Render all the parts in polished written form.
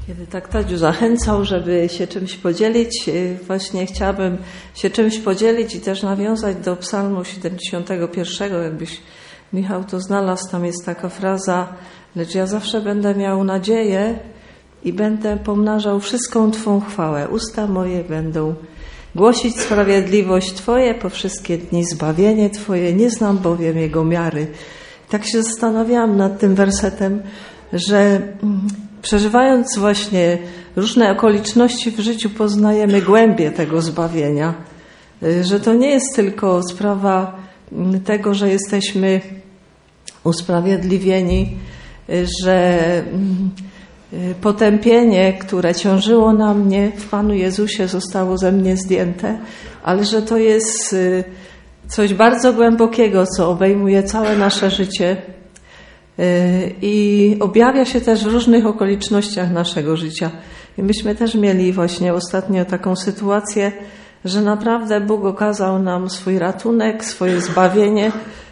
Kiedy tak Tadziu zachęcał, żeby się czymś podzielić, właśnie chciałabym się czymś podzielić i też nawiązać do Psalmu 71, jakbyś Michał to znalazł, tam jest taka fraza: lecz ja zawsze będę miał nadzieję i będę pomnażał wszystką Twą chwałę. Usta moje będą głosić sprawiedliwość Twoje po wszystkie dni, zbawienie Twoje, nie znam bowiem jego miary. Tak się zastanawiałam nad tym wersetem, że przeżywając właśnie różne okoliczności w życiu, poznajemy głębię tego zbawienia. Że to nie jest tylko sprawa tego, że jesteśmy usprawiedliwieni, że potępienie, które ciążyło na mnie w Panu Jezusie, zostało ze mnie zdjęte, ale że to jest coś bardzo głębokiego, co obejmuje całe nasze życie i objawia się też w różnych okolicznościach naszego życia. I myśmy też mieli właśnie ostatnio taką sytuację, że naprawdę Bóg okazał nam swój ratunek, swoje zbawienie.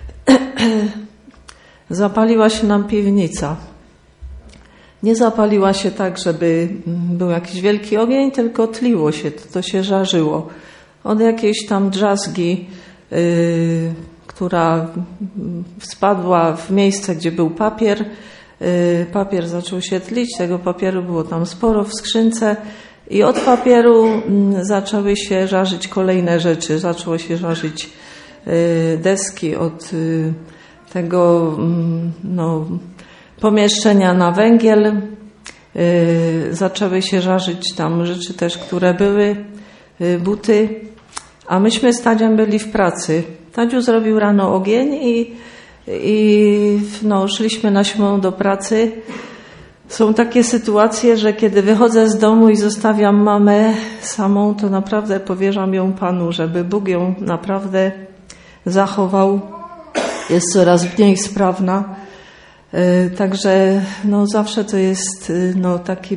Zapaliła się nam piwnica. Nie zapaliła się tak, żeby był jakiś wielki ogień, tylko tliło się, to się żarzyło. Od jakiejś tam drzazgi, która spadła w miejsce, gdzie był papier. Papier zaczął się tlić, tego papieru było tam sporo w skrzynce i od papieru zaczęły się żarzyć kolejne rzeczy. Zaczęło się żarzyć deski od tego pomieszczenia na węgiel. Zaczęły się żarzyć tam rzeczy też, które były, buty. A myśmy z Tadziem byli w pracy. Tadziu zrobił rano ogień i szliśmy na 7 do pracy. Są takie sytuacje, że kiedy wychodzę z domu i zostawiam mamę samą, to naprawdę powierzam ją Panu, żeby Bóg ją naprawdę zachował. Jest coraz mniej sprawna. Także zawsze to jest taki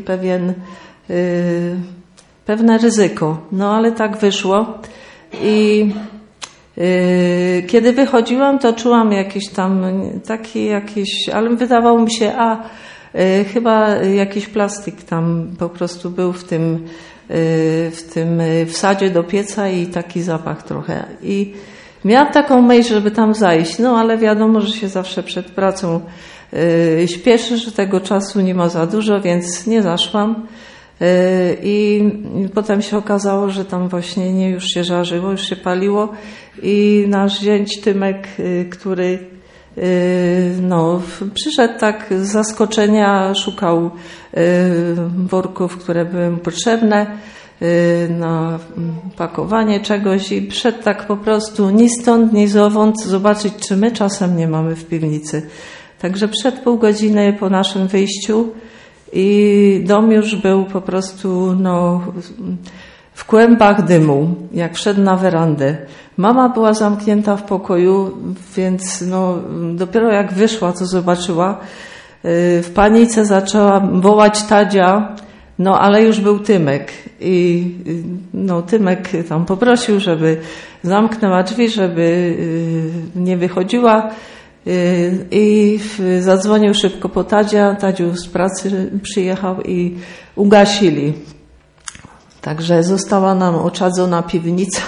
pewne ryzyko. Ale tak wyszło. I kiedy wychodziłam, to czułam ale wydawało mi się, chyba jakiś plastik tam po prostu był w tym wsadzie do pieca i taki zapach trochę. I miałam taką myśl, żeby tam zajść, ale wiadomo, że się zawsze przed pracą śpieszy, że tego czasu nie ma za dużo, więc nie zaszłam. I potem się okazało, że tam właśnie już się żarzyło, już się paliło i nasz zięć Tymek, który przyszedł tak z zaskoczenia, szukał worków, które były mu potrzebne na pakowanie czegoś i przyszedł tak po prostu ni stąd, ni zowąd zobaczyć, czy my czasem nie mamy w piwnicy. Także przed pół godziny po naszym wyjściu i dom już był po prostu w kłębach dymu, jak wszedł na werandę. Mama była zamknięta w pokoju, więc dopiero jak wyszła, to zobaczyła. W panice zaczęła wołać Tadzia, ale już był Tymek. I Tymek tam poprosił, żeby zamknęła drzwi, żeby nie wychodziła. I zadzwonił szybko po Tadzia. Tadziu z pracy przyjechał i ugasili. Także została nam oczadzona piwnica.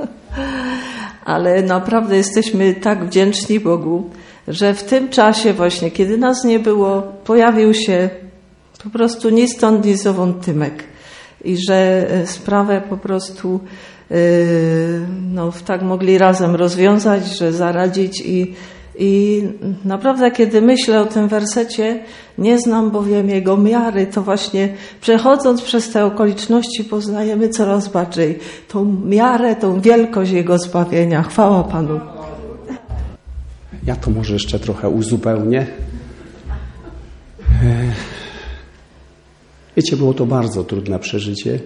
Ale naprawdę jesteśmy tak wdzięczni Bogu, że w tym czasie właśnie, kiedy nas nie było, pojawił się po prostu ni stąd, ni zowąd Tymek. I że sprawę po prostu tak mogli razem rozwiązać, że zaradzić i naprawdę, kiedy myślę o tym wersecie, nie znam bowiem jego miary, to właśnie przechodząc przez te okoliczności poznajemy coraz bardziej tą miarę, tą wielkość jego zbawienia. Chwała Panu. Ja to może jeszcze trochę uzupełnię. Wiecie, było to bardzo trudne przeżycie.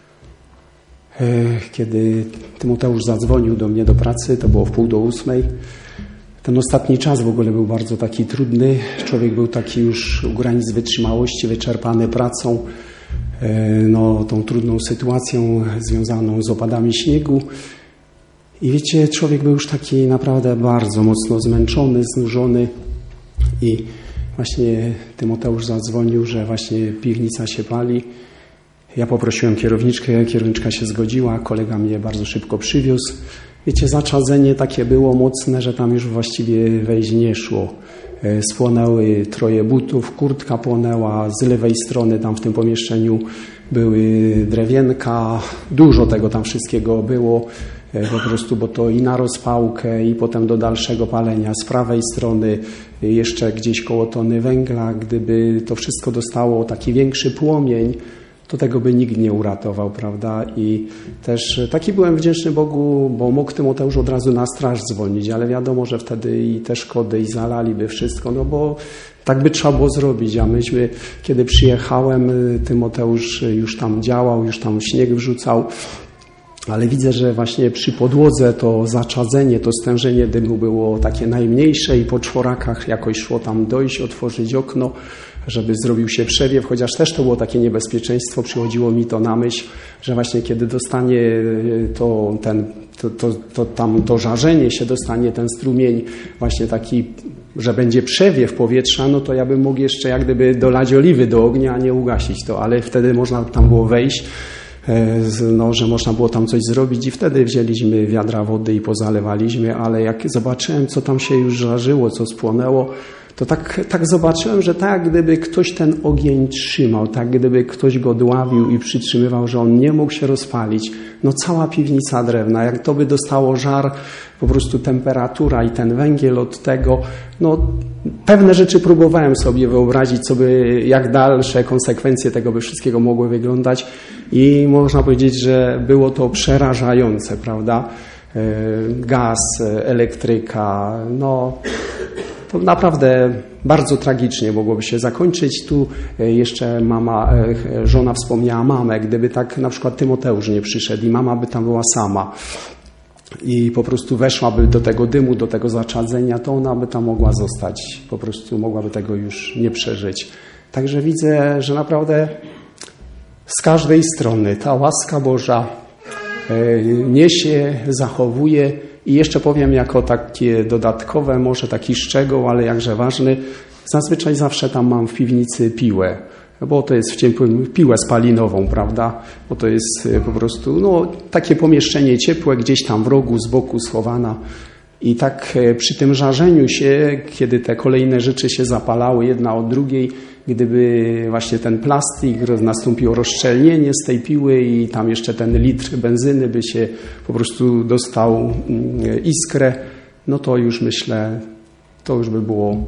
Kiedy Tymoteusz zadzwonił do mnie do pracy, to było w 7:30. Ten ostatni czas w ogóle był bardzo taki trudny. Człowiek był taki już u granic wytrzymałości, wyczerpany pracą, tą trudną sytuacją związaną z opadami śniegu. I wiecie, człowiek był już taki naprawdę bardzo mocno zmęczony, znużony i właśnie Tymoteusz zadzwonił, że właśnie piwnica się pali. Ja poprosiłem kierowniczkę, kierowniczka się zgodziła, kolega mnie bardzo szybko przywiózł. Wiecie, zaczadzenie takie było mocne, że tam już właściwie wejść nie szło. Spłonęły 3 butów, kurtka płonęła, z lewej strony tam w tym pomieszczeniu były drewienka, dużo tego tam wszystkiego było, po prostu, bo to i na rozpałkę, i potem do dalszego palenia. Z prawej strony jeszcze gdzieś koło tony węgla, gdyby to wszystko dostało taki większy płomień, to tego by nikt nie uratował, prawda? I też taki byłem wdzięczny Bogu, bo mógł Tymoteusz od razu na straż dzwonić, ale wiadomo, że wtedy i te szkody i zalaliby wszystko, no bo tak by trzeba było zrobić, a myśmy, kiedy przyjechałem, Tymoteusz już tam działał, już tam śnieg wrzucał, ale widzę, że właśnie przy podłodze to zaczadzenie, to stężenie dymu było takie najmniejsze i po czworakach jakoś szło tam dojść, otworzyć okno, żeby zrobił się przewiew, chociaż też to było takie niebezpieczeństwo, przychodziło mi to na myśl, że właśnie kiedy dostanie to żarzenie się dostanie, ten strumień właśnie taki, że będzie przewiew powietrza, no to ja bym mógł jeszcze jak gdyby dolać oliwy do ognia, a nie ugasić to, ale wtedy można tam było wejść, no, że można było tam coś zrobić i wtedy wzięliśmy wiadra wody i pozalewaliśmy, ale jak zobaczyłem, co tam się już żarzyło, co spłonęło, to tak zobaczyłem, że tak gdyby ktoś ten ogień trzymał, tak gdyby ktoś go dławił i przytrzymywał, że on nie mógł się rozpalić. No cała piwnica drewna, jak to by dostało żar, po prostu temperatura i ten węgiel od tego, no pewne rzeczy próbowałem sobie wyobrazić, jak dalsze konsekwencje tego by wszystkiego mogły wyglądać i można powiedzieć, że było to przerażające, prawda? Gaz, elektryka, no to naprawdę bardzo tragicznie mogłoby się zakończyć. Tu jeszcze żona wspomniała mamę, gdyby tak na przykład Tymoteusz nie przyszedł i mama by tam była sama i po prostu weszłaby do tego dymu, do tego zaczadzenia, to ona by tam mogła zostać, po prostu mogłaby tego już nie przeżyć. Także widzę, że naprawdę z każdej strony ta łaska Boża niesie, zachowuje. I jeszcze powiem jako takie dodatkowe, może taki szczegół, ale jakże ważny, zazwyczaj zawsze tam mam w piwnicy piłę, bo to jest piłę spalinową, prawda? Bo to jest po prostu takie pomieszczenie ciepłe, gdzieś tam w rogu, z boku schowana. I tak przy tym żarzeniu się, kiedy te kolejne rzeczy się zapalały jedna od drugiej, gdyby właśnie ten plastik, nastąpiło rozszczelnienie z tej piły i tam jeszcze ten litr benzyny by się po prostu dostał iskrę, no to już myślę, to już by było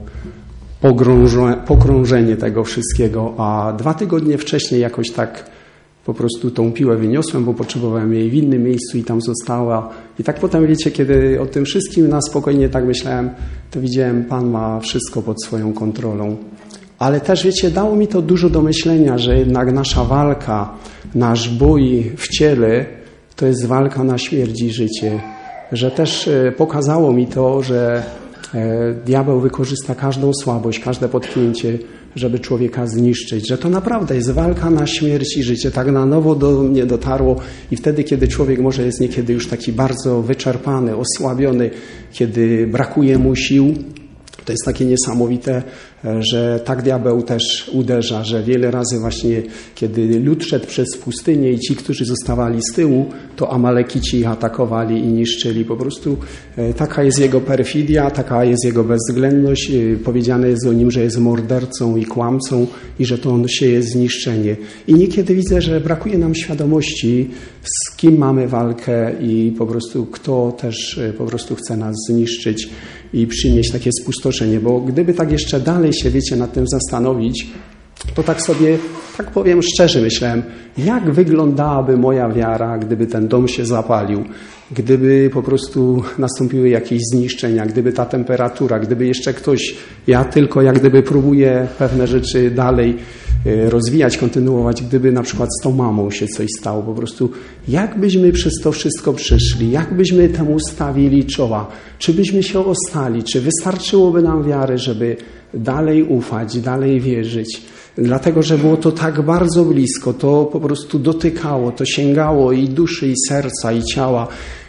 pokrążenie tego wszystkiego. A 2 tygodnie wcześniej jakoś tak po prostu tą piłę wyniosłem, bo potrzebowałem jej w innym miejscu i tam została. I tak potem, wiecie, kiedy o tym wszystkim na spokojnie tak myślałem, to widziałem, Pan ma wszystko pod swoją kontrolą. Ale też, wiecie, dało mi to dużo do myślenia, że jednak nasza walka, nasz bój w ciele, to jest walka na śmierć i życie. Że też pokazało mi to, że diabeł wykorzysta każdą słabość, każde potknięcie, żeby człowieka zniszczyć. Że to naprawdę jest walka na śmierć i życie. Tak na nowo do mnie dotarło i wtedy, kiedy człowiek może jest niekiedy już taki bardzo wyczerpany, osłabiony, kiedy brakuje mu sił, to jest takie niesamowite, że tak diabeł też uderza, że wiele razy właśnie, kiedy lud szedł przez pustynię i ci, którzy zostawali z tyłu, to Amalekici ich atakowali i niszczyli. Po prostu taka jest jego perfidia, taka jest jego bezwzględność. Powiedziane jest o nim, że jest mordercą i kłamcą i że to on sieje zniszczenie. I niekiedy widzę, że brakuje nam świadomości, z kim mamy walkę i po prostu kto też po prostu chce nas zniszczyć i przynieść takie spustoszenie, bo gdyby tak jeszcze dalej się, wiecie, nad tym zastanowić, to tak sobie, tak powiem szczerze, myślałem, jak wyglądałaby moja wiara, gdyby ten dom się zapalił, gdyby po prostu nastąpiły jakieś zniszczenia, gdyby ta temperatura, gdyby jeszcze ktoś, ja tylko jak gdyby próbuję pewne rzeczy dalej rozwijać, kontynuować, gdyby na przykład z tą mamą się coś stało, po prostu jak byśmy przez to wszystko przeszli, jak byśmy temu stawili czoła, czy byśmy się ostali, czy wystarczyłoby nam wiary, żeby dalej ufać, dalej wierzyć, dlatego, że było to tak bardzo blisko, to po prostu dotykało, to sięgało i duszy, i serca, i ciała.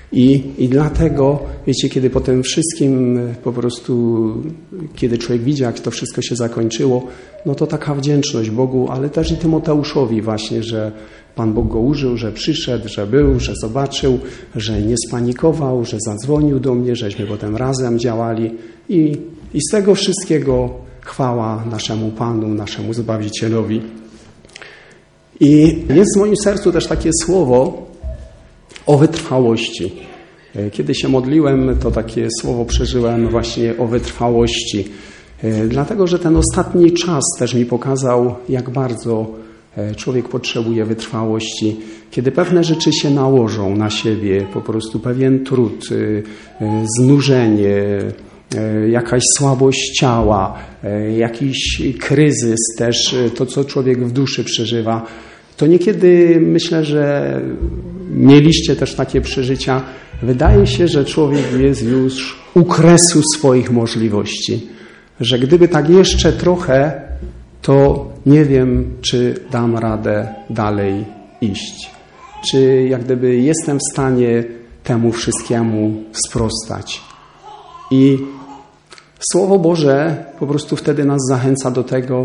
I dlatego, wiecie, kiedy po tym wszystkim po prostu, kiedy człowiek widzi, jak to wszystko się zakończyło, no to taka wdzięczność Bogu, ale też i Tymoteuszowi właśnie, że Pan Bóg go użył, że przyszedł, że był, że zobaczył, że nie spanikował, że zadzwonił do mnie, żeśmy potem razem działali i z tego wszystkiego chwała naszemu Panu, naszemu Zbawicielowi. I jest w moim sercu też takie słowo o wytrwałości. Kiedy się modliłem, to takie słowo przeżyłem właśnie o wytrwałości. Dlatego, że ten ostatni czas też mi pokazał, jak bardzo człowiek potrzebuje wytrwałości. Kiedy pewne rzeczy się nałożą na siebie, po prostu pewien trud, znużenie, jakaś słabość ciała, jakiś kryzys też, to co człowiek w duszy przeżywa, to niekiedy myślę, że mieliście też takie przeżycia. Wydaje się, że człowiek jest już u kresu swoich możliwości. Że gdyby tak jeszcze trochę, to nie wiem, czy dam radę dalej iść. Czy jak gdyby jestem w stanie temu wszystkiemu sprostać. I Słowo Boże po prostu wtedy nas zachęca do tego,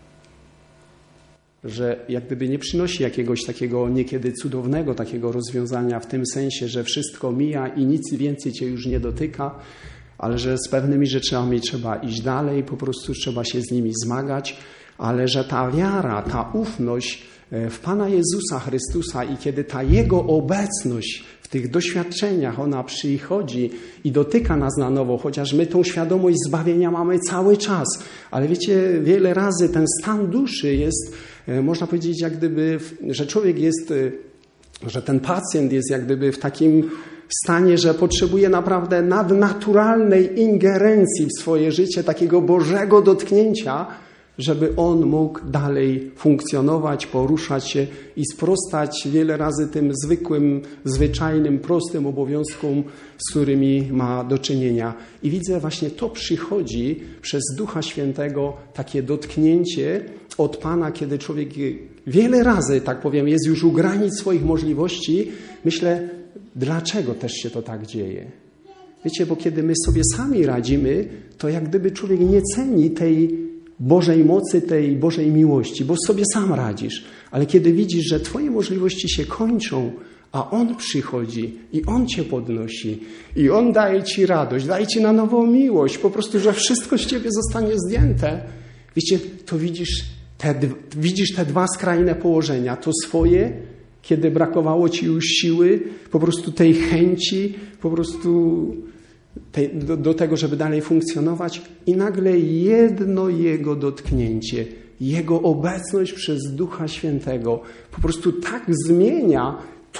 że jak gdyby nie przynosi jakiegoś takiego niekiedy cudownego takiego rozwiązania w tym sensie, że wszystko mija i nic więcej cię już nie dotyka, ale że z pewnymi rzeczami trzeba iść dalej, po prostu trzeba się z nimi zmagać, ale że ta wiara, ta ufność w Pana Jezusa Chrystusa i kiedy ta Jego obecność w tych doświadczeniach, ona przychodzi i dotyka nas na nowo, chociaż my tą świadomość zbawienia mamy cały czas. Ale wiecie, wiele razy ten stan duszy jest, można powiedzieć, jak gdyby, że człowiek jest, że ten pacjent jest jak gdyby w takim stanie, że potrzebuje naprawdę nadnaturalnej ingerencji w swoje życie, takiego Bożego dotknięcia, żeby on mógł dalej funkcjonować, poruszać się i sprostać wiele razy tym zwykłym, zwyczajnym, prostym obowiązkom, z którymi ma do czynienia. I widzę właśnie to przychodzi przez Ducha Świętego, takie dotknięcie od Pana, kiedy człowiek wiele razy, tak powiem, jest już u granic swoich możliwości. Myślę, dlaczego też się to tak dzieje? Wiecie, bo kiedy my sobie sami radzimy, to jak gdyby człowiek nie ceni tej Bożej mocy, tej Bożej miłości, bo sobie sam radzisz. Ale kiedy widzisz, że twoje możliwości się kończą, a On przychodzi i On cię podnosi i On daje ci radość, daje ci na nowo miłość, po prostu, że wszystko z ciebie zostanie zdjęte. Wiecie, to widzisz te dwa skrajne położenia. To swoje, kiedy brakowało ci już siły, po prostu tej chęci, po prostu do tego, żeby dalej funkcjonować i nagle jedno Jego dotknięcie, Jego obecność przez Ducha Świętego po prostu tak zmienia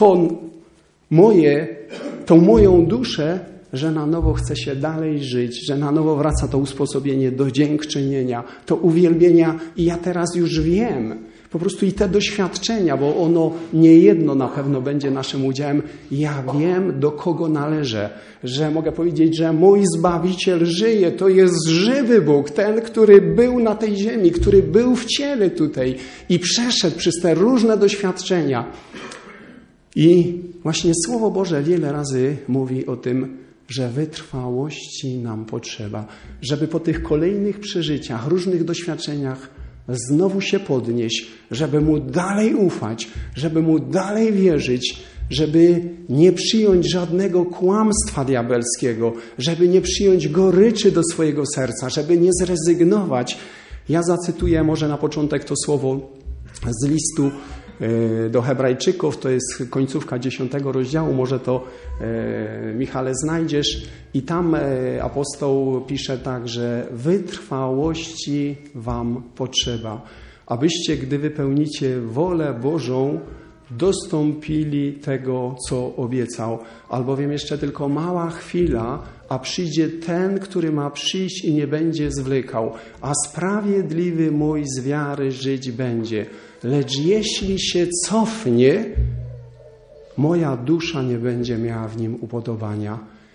tą moją duszę, że na nowo chce się dalej żyć, że na nowo wraca to usposobienie do dziękczynienia, to uwielbienia i ja teraz już wiem, po prostu i te doświadczenia, bo ono nie jedno na pewno będzie naszym udziałem. Ja wiem, do kogo należę, że mogę powiedzieć, że mój Zbawiciel żyje. To jest żywy Bóg, ten, który był na tej ziemi, który był w ciele tutaj i przeszedł przez te różne doświadczenia. I właśnie Słowo Boże wiele razy mówi o tym, że wytrwałości nam potrzeba, żeby po tych kolejnych przeżyciach, różnych doświadczeniach znowu się podnieść, żeby Mu dalej ufać, żeby Mu dalej wierzyć, żeby nie przyjąć żadnego kłamstwa diabelskiego, żeby nie przyjąć goryczy do swojego serca, żeby nie zrezygnować. Ja zacytuję może na początek to słowo z listu do Hebrajczyków, to jest końcówka 10 rozdziału, może to Michale znajdziesz i tam apostoł pisze tak, że wytrwałości wam potrzeba, abyście, gdy wypełnicie wolę Bożą, dostąpili tego, co obiecał. Albowiem jeszcze tylko mała chwila, a przyjdzie ten, który ma przyjść i nie będzie zwlekał, a sprawiedliwy mój z wiary żyć będzie. Lecz jeśli się cofnie, moja dusza nie będzie miała w nim upodobania.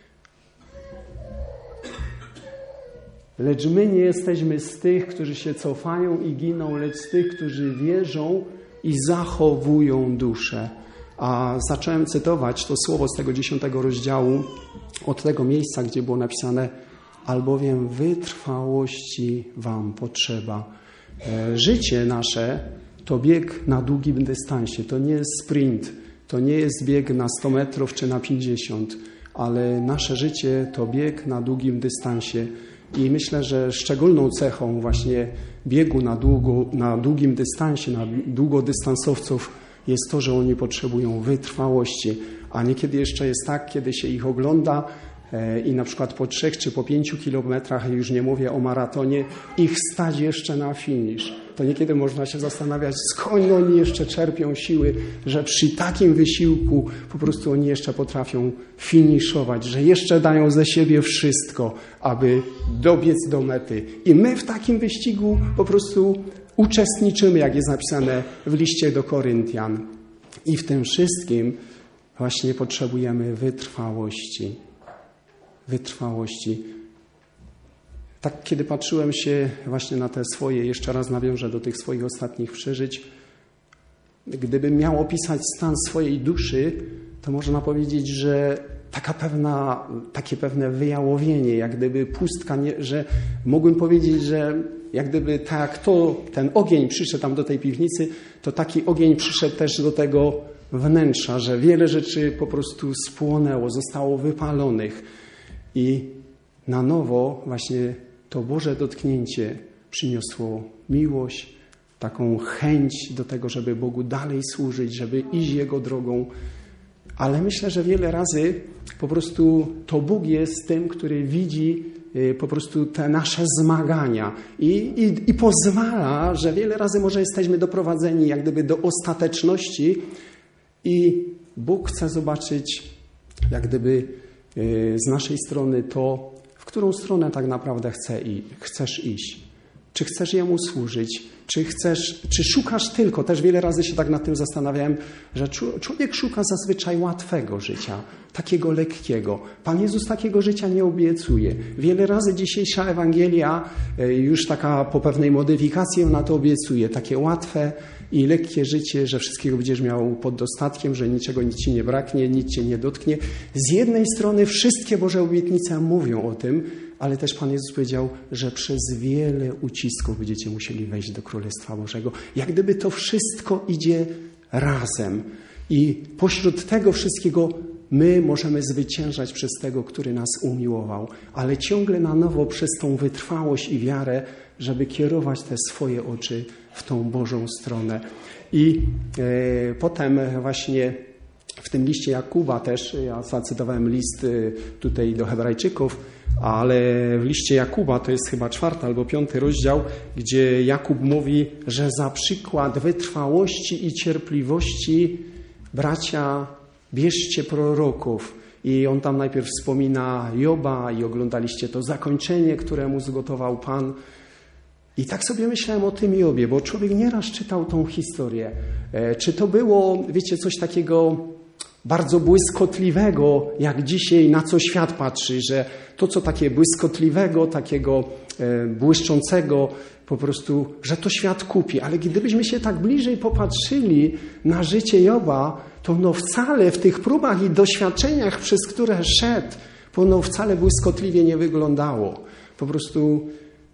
Lecz my nie jesteśmy z tych, którzy się cofają i giną, lecz z tych, którzy wierzą i zachowują duszę. A zacząłem cytować to słowo z tego 10 rozdziału od tego miejsca, gdzie było napisane: albowiem wytrwałości wam potrzeba. Życie nasze to bieg na długim dystansie. To nie jest sprint, to nie jest bieg na 100 metrów czy na 50, ale nasze życie to bieg na długim dystansie. I myślę, że szczególną cechą właśnie biegu na długim dystansie, na długodystansowców jest to, że oni potrzebują wytrwałości. A niekiedy jeszcze jest tak, kiedy się ich ogląda i na przykład po 3 czy po 5 kilometrach, już nie mówię o maratonie, ich stać jeszcze na finisz. To niekiedy można się zastanawiać, skąd oni jeszcze czerpią siły, że przy takim wysiłku po prostu oni jeszcze potrafią finiszować, że jeszcze dają ze siebie wszystko, aby dobiec do mety. I my w takim wyścigu po prostu uczestniczymy, jak jest napisane w liście do Koryntian. I w tym wszystkim właśnie potrzebujemy wytrwałości. Wytrwałości. Tak, kiedy patrzyłem się właśnie na te swoje, jeszcze raz nawiążę do tych swoich ostatnich przeżyć, gdybym miał opisać stan swojej duszy, to można powiedzieć, że takie pewne wyjałowienie, jak gdyby pustka, że mógłbym powiedzieć, że jak gdyby tak ten ogień przyszedł tam do tej piwnicy, to taki ogień przyszedł też do tego wnętrza, że wiele rzeczy po prostu spłonęło, zostało wypalonych i na nowo właśnie to Boże dotknięcie przyniosło miłość, taką chęć do tego, żeby Bogu dalej służyć, żeby iść Jego drogą. Ale myślę, że wiele razy po prostu to Bóg jest tym, który widzi po prostu te nasze zmagania i pozwala, że wiele razy może jesteśmy doprowadzeni jak gdyby do ostateczności i Bóg chce zobaczyć jak gdyby z naszej strony to, w którą stronę tak naprawdę chcesz iść. Czy chcesz Jemu służyć? Czy szukasz tylko, też wiele razy się tak nad tym zastanawiałem, że człowiek szuka zazwyczaj łatwego życia, takiego lekkiego. Pan Jezus takiego życia nie obiecuje. Wiele razy dzisiejsza Ewangelia, już taka po pewnej modyfikacji ona to obiecuje. Takie łatwe i lekkie życie, że wszystkiego będziesz miał pod dostatkiem, że niczego nic ci nie braknie, nic cię nie dotknie. Z jednej strony wszystkie Boże obietnice mówią o tym, ale też Pan Jezus powiedział, że przez wiele ucisków będziecie musieli wejść do Królestwa Bożego. Jak gdyby to wszystko idzie razem. I pośród tego wszystkiego my możemy zwyciężać przez tego, który nas umiłował, ale ciągle na nowo przez tą wytrwałość i wiarę, żeby kierować te swoje oczy w tą Bożą stronę. I potem właśnie w tym liście Jakuba też, ja zacytowałem list tutaj do Hebrajczyków, ale w liście Jakuba, to jest chyba 4. albo 5. rozdział, gdzie Jakub mówi, że za przykład wytrwałości i cierpliwości, bracia, bierzcie proroków. I on tam najpierw wspomina Joba i oglądaliście to zakończenie, które mu zgotował Pan. I tak sobie myślałem o tym Jobie, bo człowiek nieraz czytał tą historię. Czy to było, wiecie, coś takiego bardzo błyskotliwego, jak dzisiaj na co świat patrzy, że to, co takie błyskotliwego, takiego błyszczącego, po prostu, że to świat kupi. Ale gdybyśmy się tak bliżej popatrzyli na życie Joba, to wcale w tych próbach i doświadczeniach, przez które szedł, wcale błyskotliwie nie wyglądało. Po prostu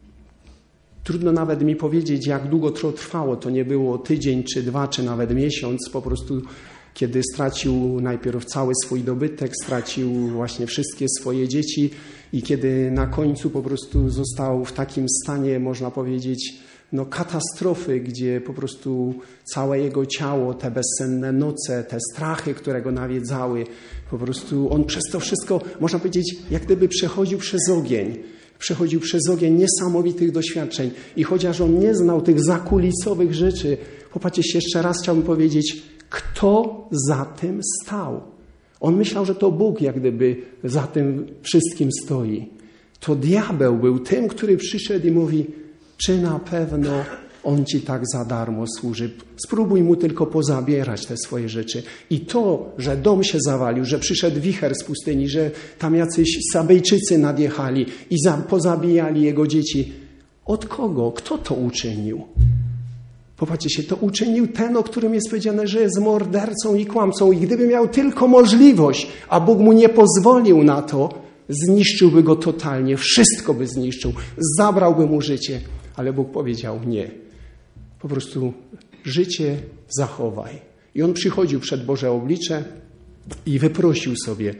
trudno nawet mi powiedzieć, jak długo to trwało. To nie było tydzień, czy 2, czy nawet miesiąc. Po prostu kiedy stracił najpierw cały swój dobytek, stracił właśnie wszystkie swoje dzieci i kiedy na końcu po prostu został w takim stanie, można powiedzieć, katastrofy, gdzie po prostu całe jego ciało, te bezsenne noce, te strachy, które go nawiedzały, po prostu on przez to wszystko, można powiedzieć, jak gdyby przechodził przez ogień. Przechodził przez ogień niesamowitych doświadczeń i chociaż on nie znał tych zakulisowych rzeczy, popatrzcie, jeszcze raz chciałbym powiedzieć, kto za tym stał. On myślał, że to Bóg jak gdyby za tym wszystkim stoi. To diabeł był tym, który przyszedł i mówi, czy na pewno on ci tak za darmo służy. Spróbuj mu tylko pozabierać te swoje rzeczy. I to, że dom się zawalił, że przyszedł wicher z pustyni, że tam jacyś Sabejczycy nadjechali i pozabijali jego dzieci. Od kogo? Kto to uczynił? Popatrzcie się, to uczynił ten, o którym jest powiedziane, że jest mordercą i kłamcą. I gdyby miał tylko możliwość, a Bóg mu nie pozwolił na to, zniszczyłby go totalnie, wszystko by zniszczył, zabrałby mu życie. Ale Bóg powiedział nie. Po prostu życie zachowaj. I on przychodził przed Boże oblicze i wyprosił sobie.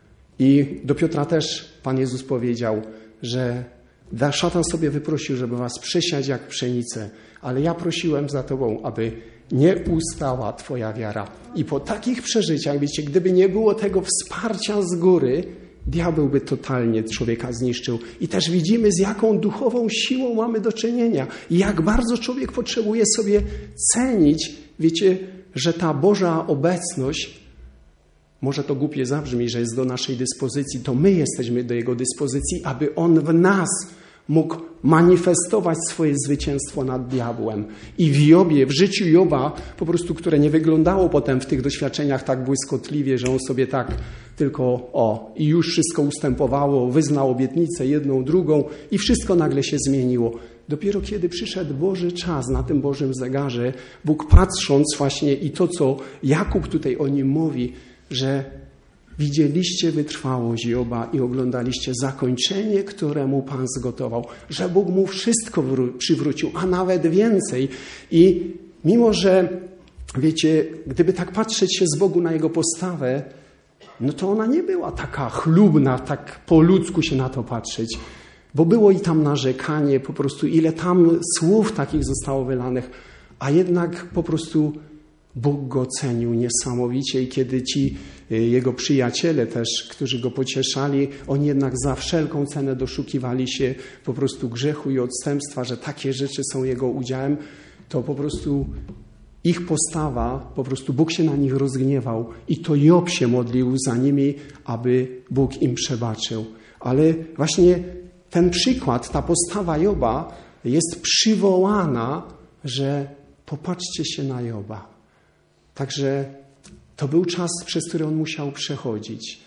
I do Piotra też Pan Jezus powiedział, że szatan sobie wyprosił, żeby was przesiać jak pszenicę, ale ja prosiłem za tobą, aby nie ustała twoja wiara. I po takich przeżyciach, wiecie, gdyby nie było tego wsparcia z góry, diabeł by totalnie człowieka zniszczył. I też widzimy, z jaką duchową siłą mamy do czynienia. I jak bardzo człowiek potrzebuje sobie cenić, wiecie, że ta Boża obecność, może to głupie zabrzmi, że jest do naszej dyspozycji, to my jesteśmy do Jego dyspozycji, aby On w nas mógł manifestować swoje zwycięstwo nad diabłem. I w Jobie, w życiu Joba, po prostu, które nie wyglądało potem w tych doświadczeniach tak błyskotliwie, że on sobie tak tylko i już wszystko ustępowało, wyznał obietnicę jedną, drugą i wszystko nagle się zmieniło. Dopiero kiedy przyszedł Boży czas na tym Bożym zegarze, Bóg patrząc właśnie i to, co Jakub tutaj o nim mówi, że widzieliście wytrwałość Joba i oglądaliście zakończenie, które mu Pan zgotował, że Bóg mu wszystko przywrócił, a nawet więcej. I mimo, że wiecie, gdyby tak patrzeć się z Bogu na Jego postawę, no to ona nie była taka chlubna, tak po ludzku się na to patrzeć, bo było i tam narzekanie, po prostu ile tam słów takich zostało wylanych, a jednak po prostu Bóg go cenił niesamowicie i kiedy ci jego przyjaciele też, którzy go pocieszali, oni jednak za wszelką cenę doszukiwali się po prostu grzechu i odstępstwa, że takie rzeczy są jego udziałem, to po prostu ich postawa, po prostu Bóg się na nich rozgniewał i to Job się modlił za nimi, aby Bóg im przebaczył. Ale właśnie ten przykład, ta postawa Joba jest przywołana, że popatrzcie się na Joba. Także to był czas, przez który on musiał przechodzić.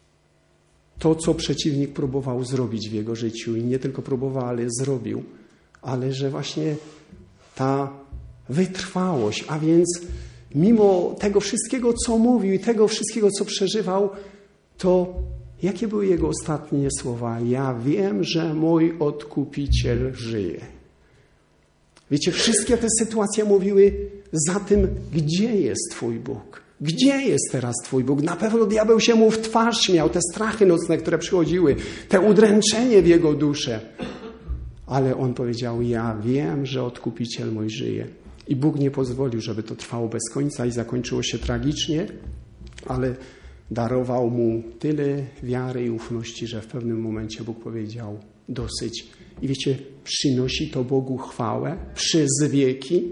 To, co przeciwnik próbował zrobić w jego życiu i nie tylko próbował, ale zrobił. Ale że właśnie ta wytrwałość, a więc mimo tego wszystkiego, co mówił i tego wszystkiego, co przeżywał, to jakie były jego ostatnie słowa? Ja wiem, że mój Odkupiciel żyje. Wiecie, wszystkie te sytuacje mówiły za tym, gdzie jest Twój Bóg? Gdzie jest teraz Twój Bóg? Na pewno diabeł się mu w twarz śmiał, te strachy nocne, które przychodziły, te udręczenie w jego duszę. Ale on powiedział, ja wiem, że Odkupiciel mój żyje. I Bóg nie pozwolił, żeby to trwało bez końca i zakończyło się tragicznie, ale darował mu tyle wiary i ufności, że w pewnym momencie Bóg powiedział, dosyć. I wiecie, przynosi to Bogu chwałę przez wieki.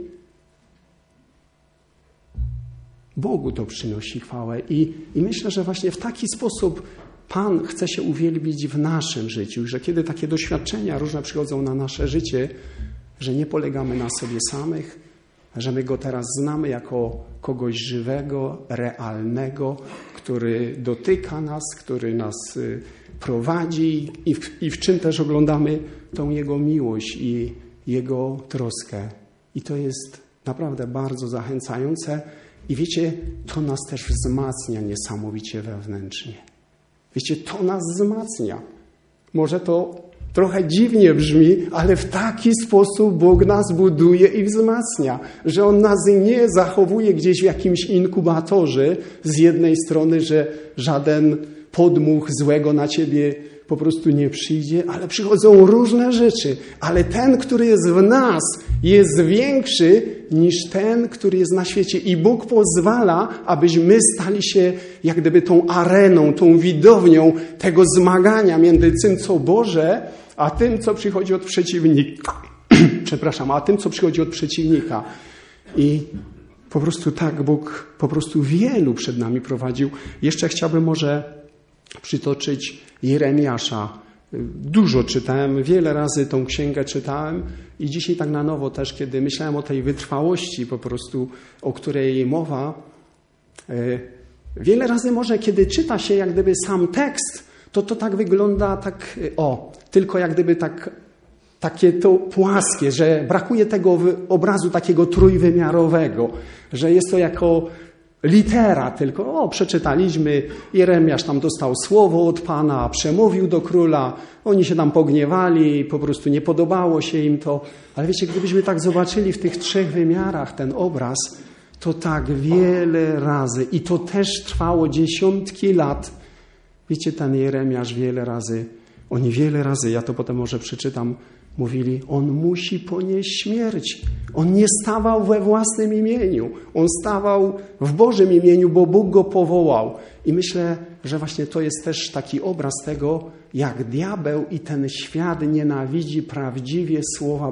Bogu to przynosi chwałę i myślę, że właśnie w taki sposób Pan chce się uwielbić w naszym życiu, że kiedy takie doświadczenia różne przychodzą na nasze życie, że nie polegamy na sobie samych, że my Go teraz znamy jako kogoś żywego, realnego, który dotyka nas, który nas prowadzi i w czym też oglądamy tą Jego miłość i Jego troskę. I to jest naprawdę bardzo zachęcające. I wiecie, to nas też wzmacnia niesamowicie wewnętrznie. Wiecie, to nas wzmacnia. Może to trochę dziwnie brzmi, ale w taki sposób Bóg nas buduje i wzmacnia, że On nas nie zachowuje gdzieś w jakimś inkubatorze z jednej strony, że żaden podmuch złego na ciebie po prostu nie przyjdzie, ale przychodzą różne rzeczy. Ale ten, który jest w nas, jest większy niż ten, który jest na świecie. I Bóg pozwala, abyśmy stali się jak gdyby tą areną, tą widownią tego zmagania między tym, co Boże, a tym, co przychodzi od przeciwnika. Przepraszam, a tym, co przychodzi od przeciwnika. I po prostu tak Bóg po prostu wielu przed nami prowadził. Jeszcze chciałbym może przytoczyć Jeremiasza. Dużo czytałem, wiele razy tą księgę czytałem i dzisiaj tak na nowo też, kiedy myślałem o tej wytrwałości po prostu, o której mowa, wiele razy może, kiedy czyta się jak gdyby sam tekst, to tak wygląda tak, tylko jak gdyby tak takie to płaskie, że brakuje tego obrazu takiego trójwymiarowego, że jest to jako litera tylko. Przeczytaliśmy, Jeremiasz tam dostał słowo od Pana, przemówił do króla, oni się tam pogniewali, po prostu nie podobało się im to. Ale wiecie, gdybyśmy tak zobaczyli w tych 3 wymiarach ten obraz, to tak wiele razy i to też trwało dziesiątki lat. Wiecie, ten Jeremiasz oni wiele razy, ja to potem może przeczytam, mówili, on musi ponieść śmierć. On nie stawał we własnym imieniu. On stawał w Bożym imieniu, bo Bóg go powołał. I myślę, że właśnie to jest też taki obraz tego, jak diabeł i ten świat nienawidzi prawdziwie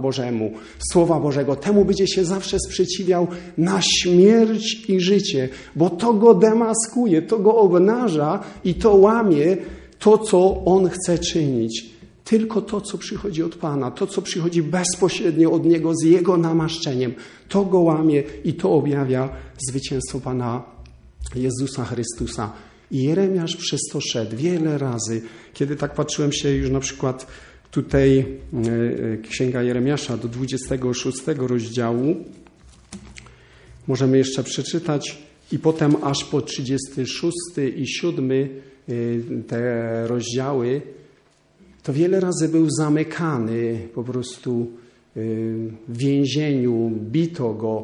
Słowa Bożego. Temu będzie się zawsze sprzeciwiał na śmierć i życie, bo to go demaskuje, to go obnaża i to łamie to, co on chce czynić. Tylko to, co przychodzi od Pana, to, co przychodzi bezpośrednio od Niego, z Jego namaszczeniem, to go łamie i to objawia zwycięstwo Pana Jezusa Chrystusa. I Jeremiasz przez to szedł wiele razy. Kiedy tak patrzyłem się już na przykład tutaj Księga Jeremiasza do 26 rozdziału, możemy jeszcze przeczytać i potem aż po 36 i 7 te rozdziały, to wiele razy był zamykany po prostu w więzieniu, bito go.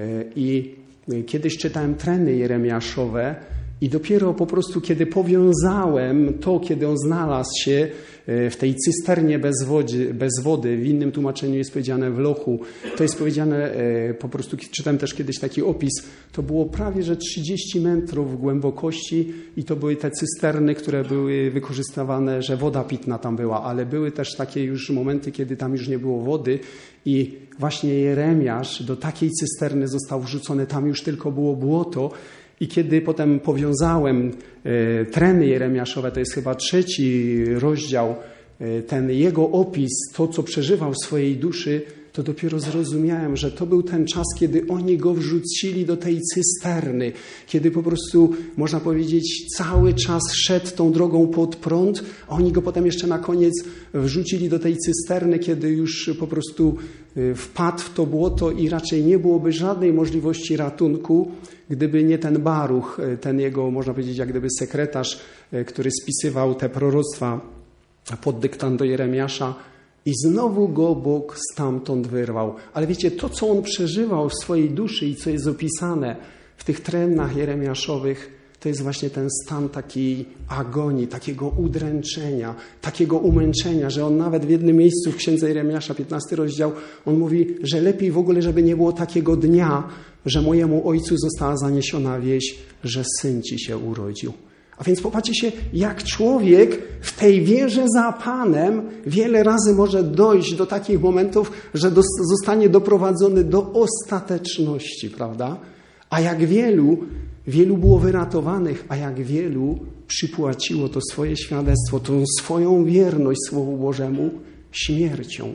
I kiedyś czytałem treny jeremiaszowe i dopiero po prostu kiedy powiązałem to, kiedy on znalazł się w tej cysternie bez wody, w innym tłumaczeniu jest powiedziane w lochu, to jest powiedziane po prostu, czytałem też kiedyś taki opis, to było prawie, że 30 metrów głębokości i to były te cysterny, które były wykorzystywane, że woda pitna tam była, ale były też takie już momenty, kiedy tam już nie było wody i właśnie Jeremiasz do takiej cysterny został wrzucony, tam już tylko było błoto. I kiedy potem powiązałem treny jeremiaszowe, to jest chyba 3 rozdział, ten jego opis, to co przeżywał w swojej duszy, to dopiero zrozumiałem, że to był ten czas, kiedy oni go wrzucili do tej cysterny, kiedy po prostu, można powiedzieć, cały czas szedł tą drogą pod prąd, a oni go potem jeszcze na koniec wrzucili do tej cysterny, kiedy już po prostu wpadł w to błoto i raczej nie byłoby żadnej możliwości ratunku, gdyby nie ten Baruch, ten jego, można powiedzieć, jak gdyby sekretarz, który spisywał te proroctwa pod dyktant do Jeremiasza i znowu go Bóg stamtąd wyrwał. Ale wiecie, to co on przeżywał w swojej duszy i co jest opisane w tych trenach jeremiaszowych, to jest właśnie ten stan takiej agonii, takiego udręczenia, takiego umęczenia, że on nawet w jednym miejscu w Księdze Jeremiasza, 15 rozdział, on mówi, że lepiej w ogóle, żeby nie było takiego dnia, że mojemu ojcu została zaniesiona wieść, że syn ci się urodził. A więc popatrzcie się, jak człowiek w tej wierze za Panem wiele razy może dojść do takich momentów, że zostanie doprowadzony do ostateczności, prawda? A jak wielu było wyratowanych, a jak wielu przypłaciło to swoje świadectwo, tą swoją wierność Słowu Bożemu śmiercią.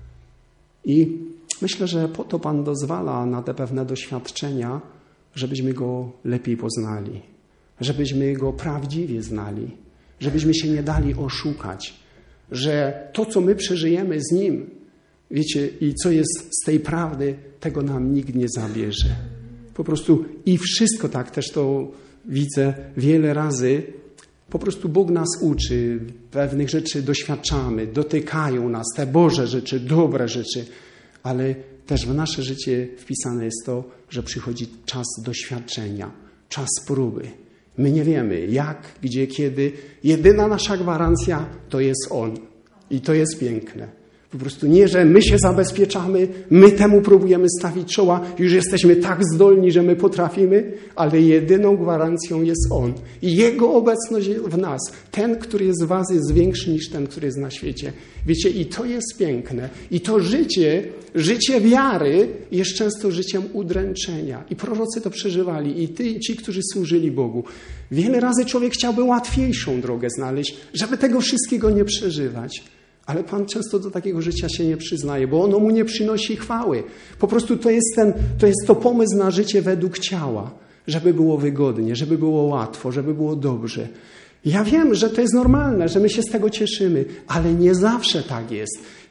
I myślę, że po to Pan dozwala na te pewne doświadczenia, żebyśmy Go lepiej poznali, żebyśmy Go prawdziwie znali, żebyśmy się nie dali oszukać, że to, co my przeżyjemy z Nim, wiecie, i co jest z tej prawdy, tego nam nikt nie zabierze. Po prostu i wszystko tak, też to widzę wiele razy, po prostu Bóg nas uczy, pewnych rzeczy doświadczamy, dotykają nas, te Boże rzeczy, dobre rzeczy, ale też w nasze życie wpisane jest to, że przychodzi czas doświadczenia, czas próby. My nie wiemy jak, gdzie, kiedy. Jedyna nasza gwarancja to jest On. I to jest piękne. Po prostu nie, że my się zabezpieczamy, my temu próbujemy stawić czoła, już jesteśmy tak zdolni, że my potrafimy, ale jedyną gwarancją jest On. I Jego obecność w nas. Ten, który jest w was, jest większy niż ten, który jest na świecie. Wiecie, i to jest piękne. I to życie wiary jest często życiem udręczenia. I prorocy to przeżywali. I ci, którzy służyli Bogu. Wiele razy człowiek chciałby łatwiejszą drogę znaleźć, żeby tego wszystkiego nie przeżywać. Ale Pan często do takiego życia się nie przyznaje, bo ono mu nie przynosi chwały. Po prostu to jest to pomysł na życie według ciała, żeby było wygodnie, żeby było łatwo, żeby było dobrze. Ja wiem, że to jest normalne, że my się z tego cieszymy, ale nie zawsze tak jest.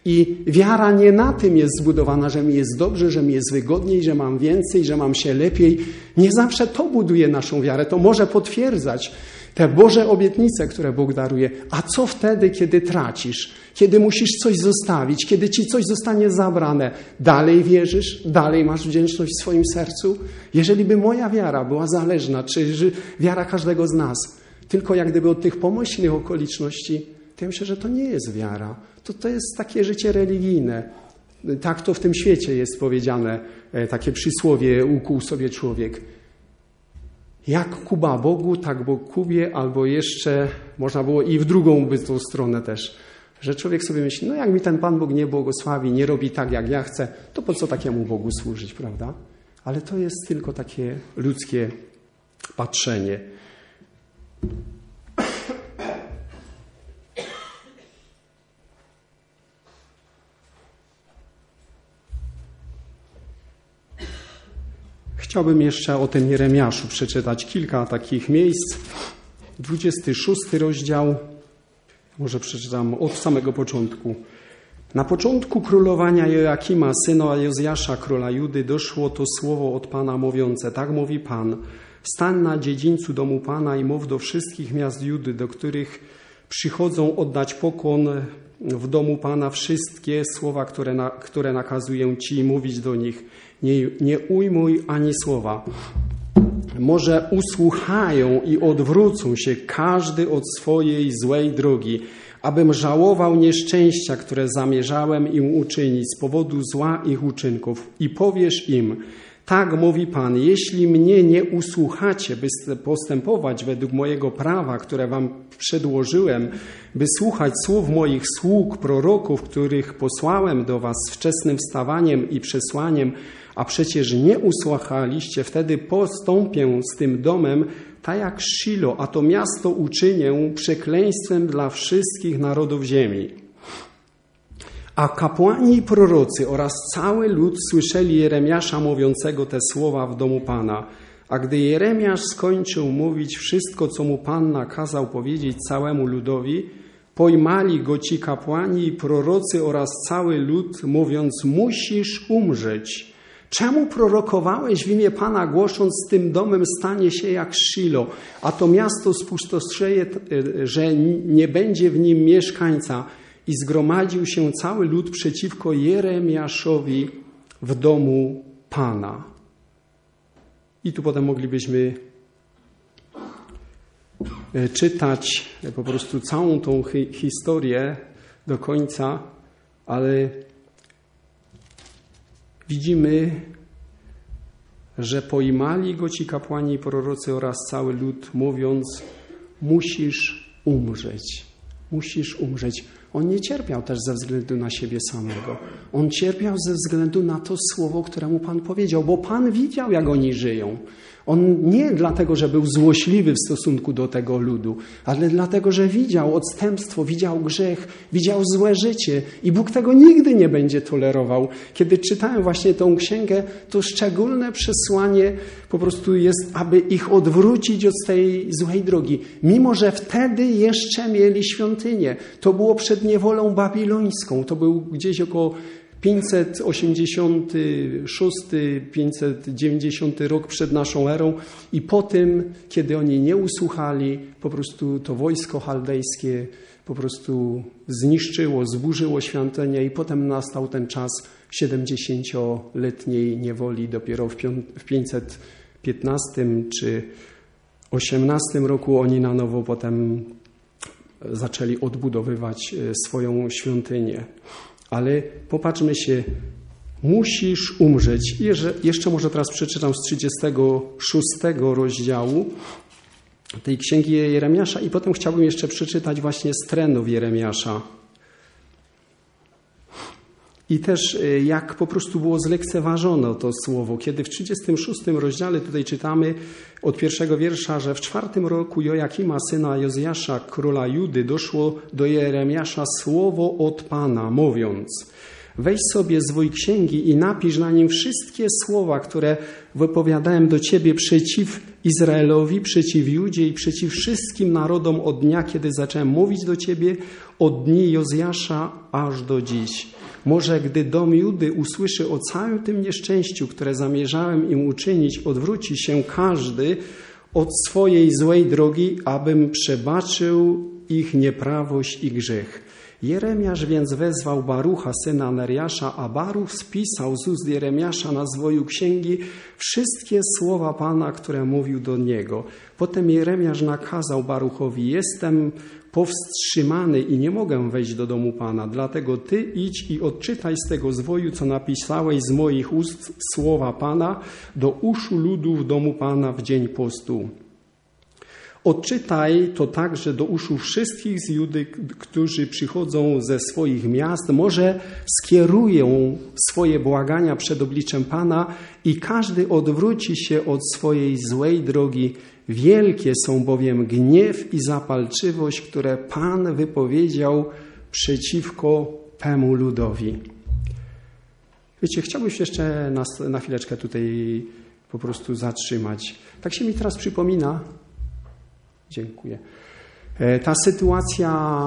I wiara nie na tym jest zbudowana, że mi jest dobrze, że mi jest wygodniej, że mam więcej, że mam się lepiej. Nie zawsze to buduje naszą wiarę. To może potwierdzać te Boże obietnice, które Bóg daruje. A co wtedy, kiedy tracisz? Kiedy musisz coś zostawić? Kiedy ci coś zostanie zabrane? Dalej wierzysz? Dalej masz wdzięczność w swoim sercu? Jeżeli by moja wiara była zależna, czy wiara każdego z nas, tylko jak gdyby od tych pomyślnych okoliczności, to ja myślę, że to nie jest wiara. To jest takie życie religijne. Tak to w tym świecie jest powiedziane, takie przysłowie, ukuł sobie człowiek. Jak Kuba Bogu, tak Bóg Kubie, albo jeszcze można było i w drugą by tą stronę też. Że człowiek sobie myśli, no jak mi ten Pan Bóg nie błogosławi, nie robi tak jak ja chcę, to po co takiemu Bogu służyć, prawda? Ale to jest tylko takie ludzkie patrzenie. Chciałbym jeszcze o tym Jeremiaszu przeczytać kilka takich miejsc. 26 rozdział, może przeczytam od samego początku. Na początku królowania Joakima, syna Jozjasza, króla Judy, doszło to słowo od Pana mówiące: tak mówi Pan, stań na dziedzińcu domu Pana i mów do wszystkich miast Judy, do których przychodzą oddać pokłon w domu Pana, wszystkie słowa, które nakazuję Ci mówić do nich. Nie ujmuj ani słowa. Może usłuchają i odwrócą się każdy od swojej złej drogi, abym żałował nieszczęścia, które zamierzałem im uczynić z powodu zła ich uczynków. I powiesz im: tak mówi Pan, jeśli mnie nie usłuchacie, by postępować według mojego prawa, które wam przedłożyłem, by słuchać słów moich sług, proroków, których posłałem do was wczesnym wstawaniem i przesłaniem, a przecież nie usłuchaliście, wtedy postąpię z tym domem tak jak Shilo, a to miasto uczynię przekleństwem dla wszystkich narodów ziemi. A kapłani i prorocy oraz cały lud słyszeli Jeremiasza mówiącego te słowa w domu Pana. A gdy Jeremiasz skończył mówić wszystko, co mu Pan nakazał powiedzieć całemu ludowi, pojmali go ci kapłani i prorocy oraz cały lud, mówiąc: musisz umrzeć. Czemu prorokowałeś w imię Pana, głosząc: z tym domem stanie się jak Shilo, a to miasto spustoszeje, że nie będzie w nim mieszkańca? I zgromadził się cały lud przeciwko Jeremiaszowi w domu Pana. I tu potem moglibyśmy czytać po prostu całą tą historię do końca, ale widzimy, że pojmali go ci kapłani i prorocy oraz cały lud, mówiąc: musisz umrzeć. Musisz umrzeć. On nie cierpiał też ze względu na siebie samego. On cierpiał ze względu na to słowo, które mu Pan powiedział, bo Pan widział, jak oni żyją. On nie dlatego, że był złośliwy w stosunku do tego ludu, ale dlatego, że widział odstępstwo, widział grzech, widział złe życie i Bóg tego nigdy nie będzie tolerował. Kiedy czytałem właśnie tą księgę, to szczególne przesłanie po prostu jest, aby ich odwrócić od tej złej drogi. Mimo że wtedy jeszcze mieli świątynię. To było przed niewolą babilońską. To był gdzieś około 586-590 rok przed naszą erą i po tym, kiedy oni nie usłuchali, po prostu to wojsko chaldejskie po prostu zniszczyło, zburzyło świątynię i potem nastał ten czas 70-letniej niewoli. Dopiero w 515 czy 18 roku oni na nowo potem zaczęli odbudowywać swoją świątynię. Ale popatrzmy się, musisz umrzeć. Jeszcze może teraz przeczytam z 36 rozdziału tej księgi Jeremiasza i potem chciałbym jeszcze przeczytać właśnie z trenów Jeremiasza. I też jak po prostu było zlekceważone to słowo, kiedy w 36 rozdziale tutaj czytamy od pierwszego wiersza, że w 4 roku Joakima, syna Jozjasza, króla Judy, doszło do Jeremiasza słowo od Pana, mówiąc: weź sobie zwój księgi i napisz na nim wszystkie słowa, które wypowiadałem do ciebie przeciw Izraelowi, przeciw Judzie i przeciw wszystkim narodom od dnia, kiedy zacząłem mówić do Ciebie, od dni Jozjasza aż do dziś. Może gdy dom Judy usłyszy o całym tym nieszczęściu, które zamierzałem im uczynić, odwróci się każdy od swojej złej drogi, abym przebaczył ich nieprawość i grzech. Jeremiasz więc wezwał Barucha, syna Neriasza, a Baruch spisał z ust Jeremiasza na zwoju księgi wszystkie słowa Pana, które mówił do niego. Potem Jeremiasz nakazał Baruchowi: jestem powstrzymany i nie mogę wejść do domu Pana, dlatego Ty idź i odczytaj z tego zwoju, co napisałeś z moich ust, słowa Pana do uszu ludu w domu Pana w dzień postu. Odczytaj to także do uszu wszystkich z Judy, którzy przychodzą ze swoich miast. Może skierują swoje błagania przed obliczem Pana i każdy odwróci się od swojej złej drogi. Wielkie są bowiem gniew i zapalczywość, które Pan wypowiedział przeciwko temu ludowi. Wiecie, chciałbym się jeszcze na chwileczkę tutaj po prostu zatrzymać. Tak się mi teraz przypomina. Dziękuję. Ta sytuacja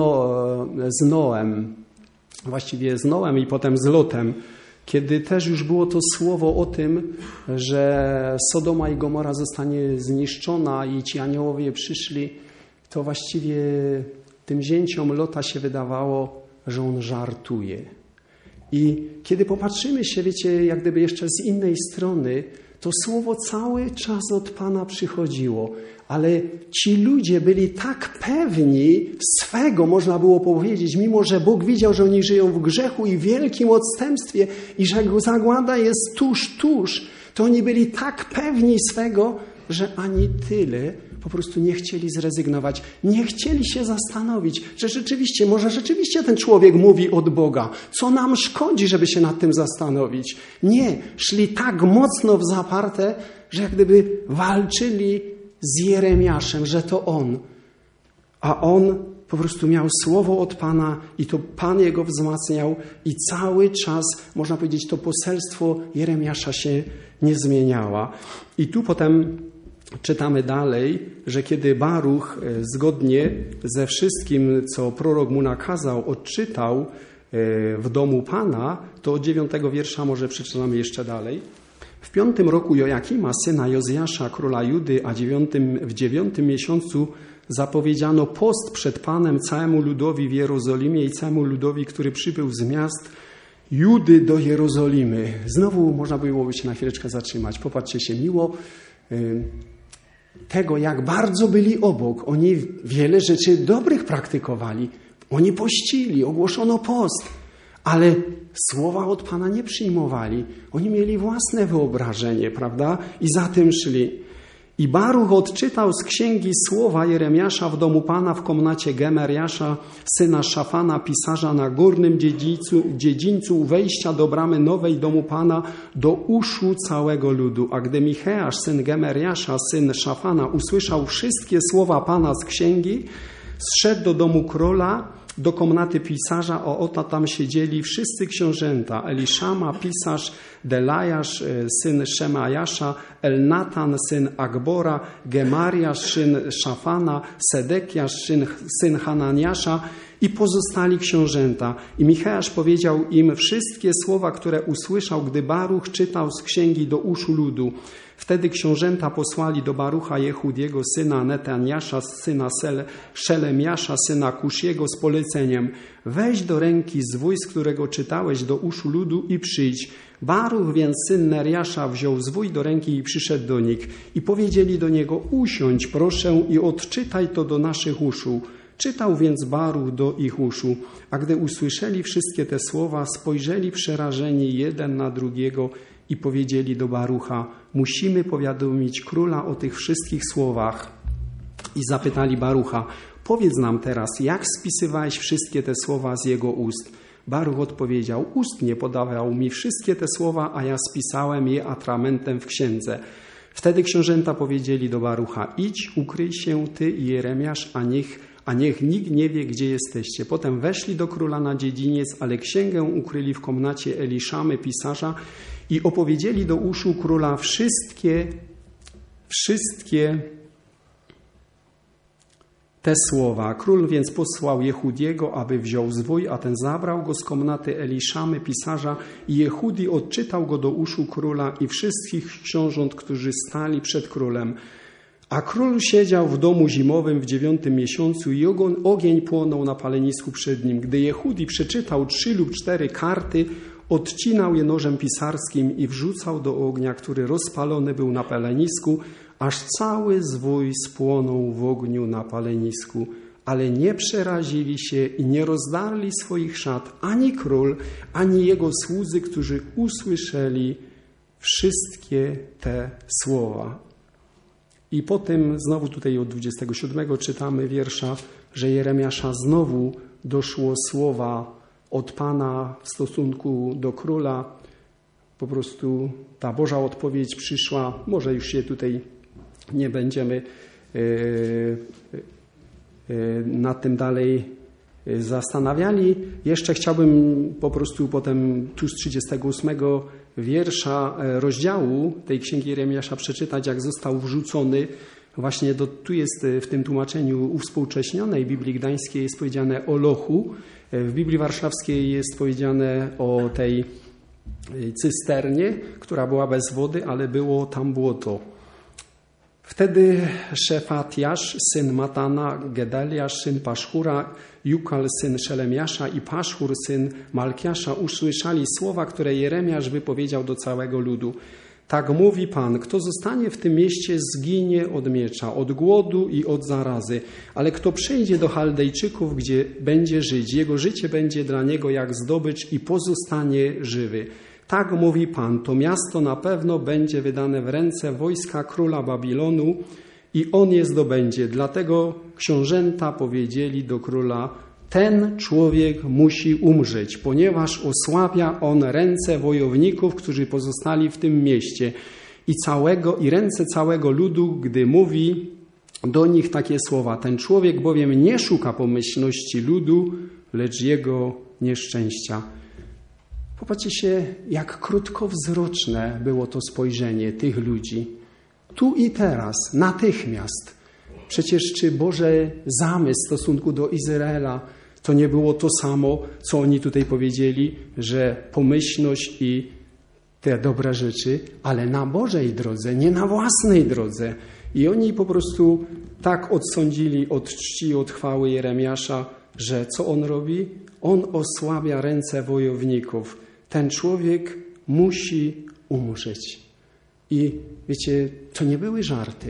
z Noem, właściwie z Noem i potem z Lotem, kiedy też już było to słowo o tym, że Sodoma i Gomora zostanie zniszczona i ci aniołowie przyszli, to właściwie tym zięciom Lota się wydawało, że on żartuje. I kiedy popatrzymy się, wiecie, jak gdyby jeszcze z innej strony, to słowo cały czas od Pana przychodziło, ale ci ludzie byli tak pewni swego, można było powiedzieć, mimo że Bóg widział, że oni żyją w grzechu i wielkim odstępstwie i że zagłada jest tuż, to oni byli tak pewni swego, że ani tyle po prostu nie chcieli zrezygnować, nie chcieli się zastanowić, że rzeczywiście, może rzeczywiście ten człowiek mówi od Boga. Co nam szkodzi, żeby się nad tym zastanowić? Nie, szli tak mocno w zaparte, że jak gdyby walczyli z Jeremiaszem, że to on. A on po prostu miał słowo od Pana i to Pan jego wzmacniał i cały czas, można powiedzieć, to poselstwo Jeremiasza się nie zmieniała. I tu potem czytamy dalej, że kiedy Baruch zgodnie ze wszystkim, co prorok mu nakazał, odczytał w domu Pana, to od 9 wiersza może przeczytamy jeszcze dalej. W 5 roku Joakima, syna Jozjasza, króla Judy, a w 9 miesiącu zapowiedziano post przed Panem całemu ludowi w Jerozolimie i całemu ludowi, który przybył z miast Judy do Jerozolimy. Znowu można byłoby się na chwileczkę zatrzymać. Popatrzcie się miło tego, jak bardzo byli obok. Oni wiele rzeczy dobrych praktykowali. Oni pościli, ogłoszono post, ale słowa od Pana nie przyjmowali. Oni mieli własne wyobrażenie, prawda? I za tym szli. I Baruch odczytał z księgi słowa Jeremiasza w domu Pana w komnacie Gemeriasza, syna Szafana, pisarza na górnym dziedzińcu wejścia do bramy nowej domu Pana do uszu całego ludu. A gdy Micheasz, syn Gemeriasza, syn Szafana, usłyszał wszystkie słowa Pana z księgi, zszedł do domu króla, do komnaty pisarza, a oto tam siedzieli wszyscy książęta, Eliszama, pisarz, Delajasz, syn Szemajasza, Elnatan, syn Akbora, Gemariasz, syn Szafana, Sedekiasz, syn Hananiasza i pozostali książęta. I Micheasz powiedział im wszystkie słowa, które usłyszał, gdy Baruch czytał z księgi do uszu ludu. Wtedy książęta posłali do Barucha Jehudiego, syna Netaniasza, syna Szelemiasza, syna Kusziego z poleceniem: weź do ręki zwój, z którego czytałeś, do uszu ludu i przyjdź. Baruch więc, syn Neriasza, wziął zwój do ręki i przyszedł do nich. I powiedzieli do niego: usiądź proszę i odczytaj to do naszych uszu. Czytał więc Baruch do ich uszu, a gdy usłyszeli wszystkie te słowa, spojrzeli przerażeni jeden na drugiego i powiedzieli do Barucha: musimy powiadomić króla o tych wszystkich słowach. I zapytali Barucha: powiedz nam teraz, jak spisywałeś wszystkie te słowa z jego ust? Baruch odpowiedział: ustnie podawał mi wszystkie te słowa, a ja spisałem je atramentem w księdze. Wtedy książęta powiedzieli do Barucha: idź, ukryj się ty i Jeremiasz, a niech nikt nie wie, gdzie jesteście. Potem weszli do króla na dziedziniec, ale księgę ukryli w komnacie Eliszamy, pisarza, i opowiedzieli do uszu króla wszystkie te słowa. Król więc posłał Jehudiego, aby wziął zwój, a ten zabrał go z komnaty Eliszamy, pisarza, i Jehudi odczytał go do uszu króla i wszystkich książąt, którzy stali przed królem. A król siedział w domu zimowym w 9 miesiącu i ogień płonął na palenisku przed nim. Gdy Jehudi przeczytał 3 lub 4 karty, odcinał je nożem pisarskim i wrzucał do ognia, który rozpalony był na palenisku, aż cały zwój spłonął w ogniu na palenisku. Ale nie przerazili się i nie rozdarli swoich szat ani król, ani jego słudzy, którzy usłyszeli wszystkie te słowa. I potem znowu tutaj od 27 czytamy wiersza, że Jeremiasza znowu doszło słowa od Pana w stosunku do króla. Po prostu ta Boża odpowiedź przyszła. Może już się tutaj nie będziemy nad tym dalej zastanawiali. Jeszcze chciałbym po prostu potem tu z 38 wiersza rozdziału tej Księgi Jeremiasza przeczytać, jak został wrzucony. Właśnie tu jest w tym tłumaczeniu uwspółcześnionej Biblii Gdańskiej jest powiedziane o lochu. W Biblii Warszawskiej jest powiedziane o tej cysternie, która była bez wody, ale było tam błoto. Wtedy Szefatiasz, syn Matana, Gedaliasz, syn Paszchura, Jukal, syn Szelemiasza i Paszchur, syn Malkiasza usłyszeli słowa, które Jeremiasz wypowiedział do całego ludu. Tak mówi Pan, kto zostanie w tym mieście, zginie od miecza, od głodu i od zarazy. Ale kto przejdzie do Chaldejczyków, gdzie będzie żyć, jego życie będzie dla niego jak zdobycz i pozostanie żywy. Tak mówi Pan, to miasto na pewno będzie wydane w ręce wojska króla Babilonu i on je zdobędzie. Dlatego książęta powiedzieli do króla, ten człowiek musi umrzeć, ponieważ osłabia on ręce wojowników, którzy pozostali w tym mieście i ręce całego ludu, gdy mówi do nich takie słowa. Ten człowiek bowiem nie szuka pomyślności ludu, lecz jego nieszczęścia. Popatrzcie się, jak krótkowzroczne było to spojrzenie tych ludzi. Tu i teraz, natychmiast. Przecież czy Boży zamysł w stosunku do Izraela to nie było to samo, co oni tutaj powiedzieli, że pomyślność i te dobre rzeczy, ale na Bożej drodze, nie na własnej drodze. I oni po prostu tak odsądzili od czci, od chwały Jeremiasza, że co on robi? On osłabia ręce wojowników. Ten człowiek musi umrzeć. I wiecie, to nie były żarty.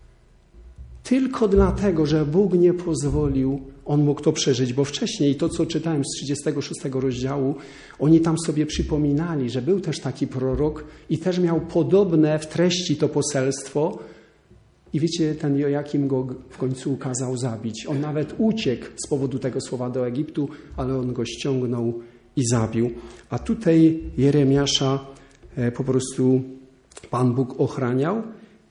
Tylko dlatego, że Bóg nie pozwolił, on mógł to przeżyć, bo wcześniej to, co czytałem z 36 rozdziału, oni tam sobie przypominali, że był też taki prorok i też miał podobne w treści to poselstwo. I wiecie, ten Jojakim go w końcu kazał zabić. On nawet uciekł z powodu tego słowa do Egiptu, ale on go ściągnął i zabił. A tutaj Jeremiasza po prostu Pan Bóg ochraniał.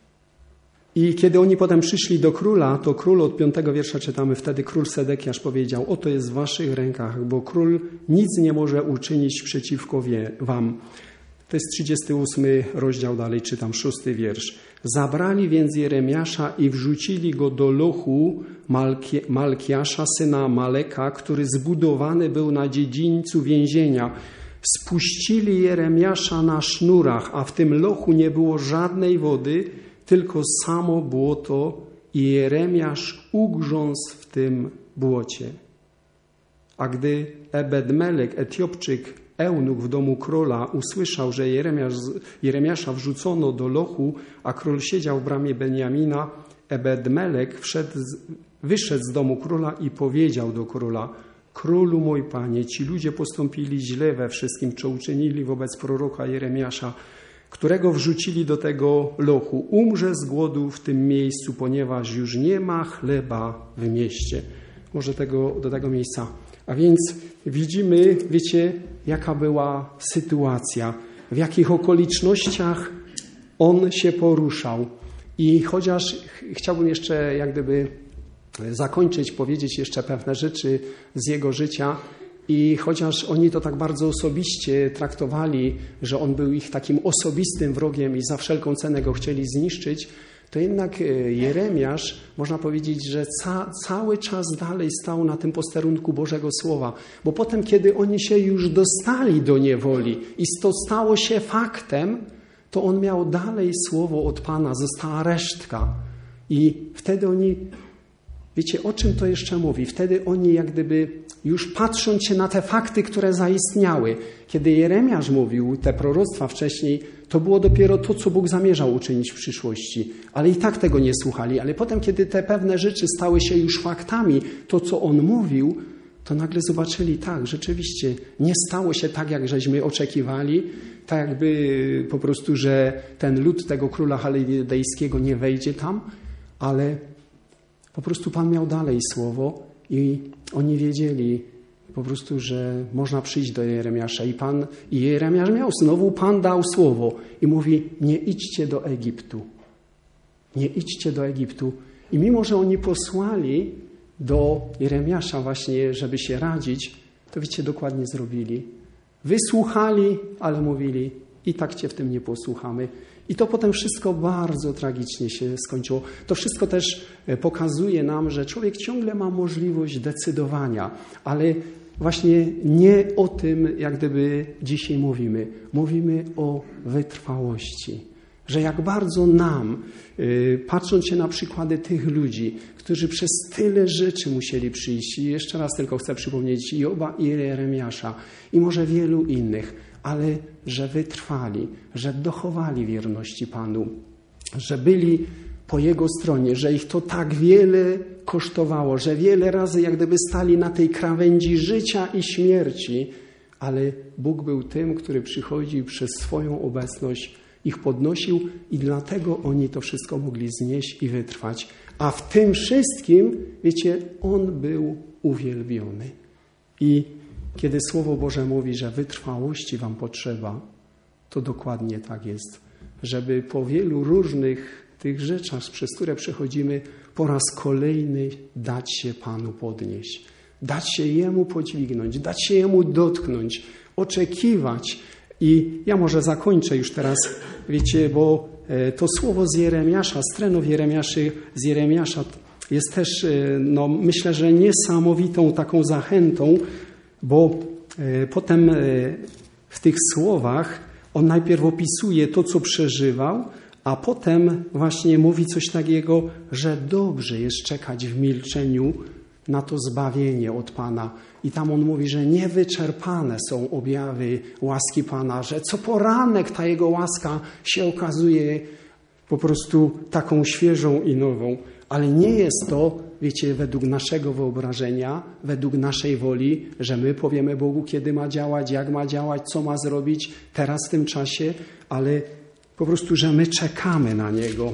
I kiedy oni potem przyszli do króla, to król od 5 wiersza czytamy, wtedy król Sedekiasz powiedział, oto jest w waszych rękach, bo król nic nie może uczynić przeciwko wam. To jest 38 rozdział, dalej czytam, 6 wiersz. Zabrali więc Jeremiasza i wrzucili go do lochu Malkiasza, syna Maleka, który zbudowany był na dziedzińcu więzienia. Spuścili Jeremiasza na sznurach, a w tym lochu nie było żadnej wody, tylko samo błoto i Jeremiasz ugrzązł w tym błocie. A gdy Ebed-Melek, Etiopczyk, eunuch w domu króla, usłyszał, że Jeremiasza wrzucono do lochu, a król siedział w bramie Benjamina, Ebed-Melek wyszedł z domu króla i powiedział do króla, królu mój panie, ci ludzie postąpili źle we wszystkim, co uczynili wobec proroka Jeremiasza, którego wrzucili do tego lochu. Umrze z głodu w tym miejscu, ponieważ już nie ma chleba w mieście. Może do tego miejsca. A więc widzimy, wiecie, jaka była sytuacja, w jakich okolicznościach on się poruszał. I chociaż chciałbym jeszcze jak gdyby zakończyć, powiedzieć jeszcze pewne rzeczy z jego życia, i chociaż oni to tak bardzo osobiście traktowali, że on był ich takim osobistym wrogiem i za wszelką cenę go chcieli zniszczyć, to jednak Jeremiasz, można powiedzieć, że cały czas dalej stał na tym posterunku Bożego Słowa. Bo potem, kiedy oni się już dostali do niewoli i to stało się faktem, to on miał dalej słowo od Pana, została resztka. I wtedy oni, wiecie, o czym to jeszcze mówi? Wtedy oni jak gdyby już patrząc się na te fakty, które zaistniały. Kiedy Jeremiasz mówił te proroctwa wcześniej, to było dopiero to, co Bóg zamierzał uczynić w przyszłości. Ale i tak tego nie słuchali. Ale potem, kiedy te pewne rzeczy stały się już faktami, to, co on mówił, to nagle zobaczyli, tak, rzeczywiście nie stało się tak, jak żeśmy oczekiwali, tak jakby po prostu, że ten lud tego króla chaldejskiego nie wejdzie tam, ale po prostu Pan miał dalej słowo i oni wiedzieli po prostu, że można przyjść do Jeremiasza i Jeremiasz miał znowu, Pan dał słowo i mówi, nie idźcie do Egiptu. Nie idźcie do Egiptu. I mimo, że oni posłali do Jeremiasza właśnie, żeby się radzić, to wiecie, dokładnie zrobili. Wysłuchali, ale mówili, i tak cię w tym nie posłuchamy. I to potem wszystko bardzo tragicznie się skończyło. To wszystko też pokazuje nam, że człowiek ciągle ma możliwość decydowania, ale właśnie nie o tym, jak gdyby dzisiaj mówimy. Mówimy o wytrwałości. Że jak bardzo nam, patrząc się na przykłady tych ludzi, którzy przez tyle rzeczy musieli przyjść, i jeszcze raz tylko chcę przypomnieć Joba i Jeremiasza i może wielu innych, ale że wytrwali, że dochowali wierności Panu, że byli po Jego stronie, że ich to tak wiele kosztowało, że wiele razy jak gdyby stali na tej krawędzi życia i śmierci, ale Bóg był tym, który przychodził przez swoją obecność, ich podnosił i dlatego oni to wszystko mogli znieść i wytrwać. A w tym wszystkim, wiecie, On był uwielbiony. I kiedy Słowo Boże mówi, że wytrwałości wam potrzeba, to dokładnie tak jest. Żeby po wielu różnych tych rzeczach, przez które przechodzimy, po raz kolejny dać się Panu podnieść. Dać się Jemu podźwignąć, dać się Jemu dotknąć, oczekiwać. I ja może zakończę już teraz, wiecie, bo to słowo z Jeremiasza, z trenów z Jeremiasza jest też, no, myślę, że niesamowitą taką zachętą, bo potem w tych słowach on najpierw opisuje to, co przeżywał, a potem właśnie mówi coś takiego, że dobrze jest czekać w milczeniu na to zbawienie od Pana. I tam on mówi, że niewyczerpane są objawy łaski Pana, że co poranek ta Jego łaska się okazuje po prostu taką świeżą i nową. Ale nie jest to, wiecie, według naszego wyobrażenia, według naszej woli, że my powiemy Bogu, kiedy ma działać, jak ma działać, co ma zrobić teraz w tym czasie, ale po prostu, że my czekamy na Niego.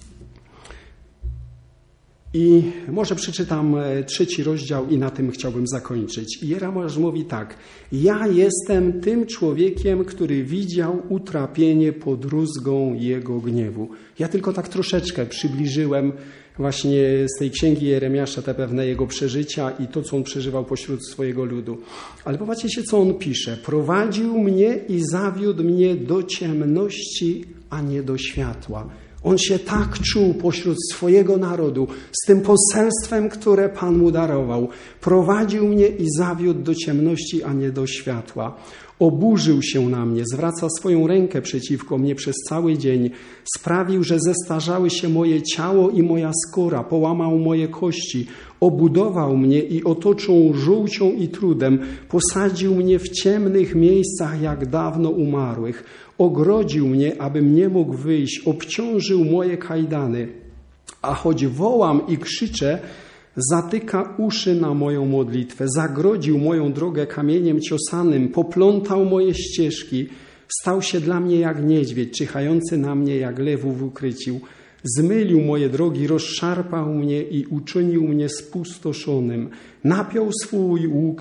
I może przeczytam 3 rozdział i na tym chciałbym zakończyć. I Jeremiasz mówi tak. Ja jestem tym człowiekiem, który widział utrapienie pod rózgą Jego gniewu. Ja tylko tak troszeczkę przybliżyłem właśnie z tej księgi Jeremiasza te pewne jego przeżycia i to, co on przeżywał pośród swojego ludu. Ale popatrzcie, co on pisze. Prowadził mnie i zawiódł mnie do ciemności, a nie do światła. On się tak czuł pośród swojego narodu, z tym poselstwem, które Pan mu darował. Prowadził mnie i zawiódł do ciemności, a nie do światła. Oburzył się na mnie, zwraca swoją rękę przeciwko mnie przez cały dzień. Sprawił, że zestarzały się moje ciało i moja skóra, połamał moje kości. Obudował mnie i otoczył żółcią i trudem. Posadził mnie w ciemnych miejscach jak dawno umarłych. Ogrodził mnie, abym nie mógł wyjść. Obciążył moje kajdany. A choć wołam i krzyczę, zatyka uszy na moją modlitwę. Zagrodził moją drogę kamieniem ciosanym. Poplątał moje ścieżki. Stał się dla mnie jak niedźwiedź, czyhający na mnie jak lewu w ukryciu. Zmylił moje drogi, rozszarpał mnie i uczynił mnie spustoszonym. Napiął swój łuk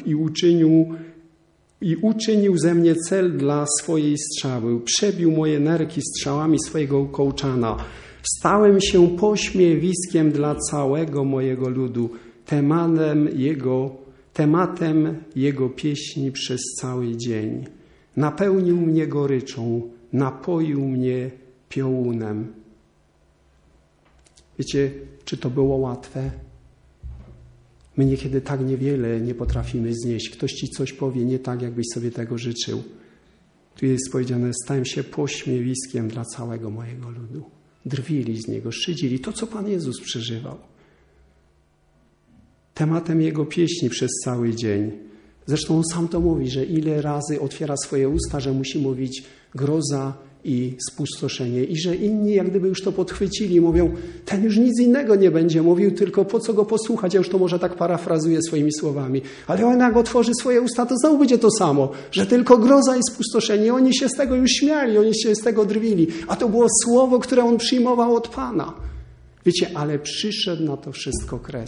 i uczynił ze mnie cel dla swojej strzały. Przebił moje nerki strzałami swojego kołczana. Stałem się pośmiewiskiem dla całego mojego ludu, tematem jego pieśni przez cały dzień. Napełnił mnie goryczą, napoił mnie piołunem. Wiecie, czy to było łatwe? My niekiedy tak niewiele nie potrafimy znieść. Ktoś ci coś powie nie tak, jakbyś sobie tego życzył. Tu jest powiedziane, stałem się pośmiewiskiem dla całego mojego ludu. Drwili z niego, szydzili. To, co Pan Jezus przeżywał. Tematem Jego pieśni przez cały dzień. Zresztą On sam to mówi, że ile razy otwiera swoje usta, że musi mówić groza i spustoszenie. I że inni jak gdyby już to podchwycili, mówią, ten już nic innego nie będzie mówił, tylko po co go posłuchać? Ja już to może tak parafrazuję swoimi słowami. Ale on jak otworzy swoje usta, to znowu będzie to samo, że tylko groza i spustoszenie. Oni się z tego już śmiali, oni się z tego drwili. A to było słowo, które on przyjmował od Pana. Wiecie, ale przyszedł na to wszystko kres.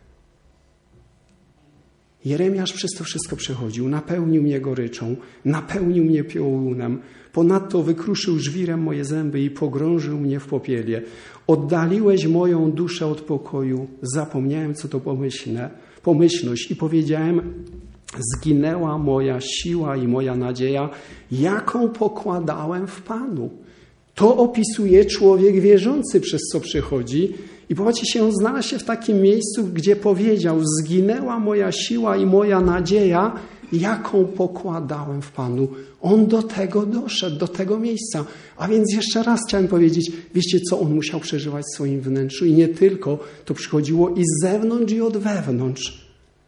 Jeremiasz przez to wszystko przechodził, napełnił mnie goryczą, napełnił mnie piołunem, ponadto wykruszył żwirem moje zęby i pogrążył mnie w popiele. Oddaliłeś moją duszę od pokoju, zapomniałem, co to pomyślność i powiedziałem, zginęła moja siła i moja nadzieja, jaką pokładałem w Panu. To opisuje człowiek wierzący, przez co przechodzi. I popatrzcie się, on znalazł się w takim miejscu, gdzie powiedział, zginęła moja siła i moja nadzieja, jaką pokładałem w Panu. On do tego doszedł, do tego miejsca. A więc jeszcze raz chciałem powiedzieć, wiecie co on musiał przeżywać w swoim wnętrzu i nie tylko, to przychodziło i z zewnątrz i od wewnątrz.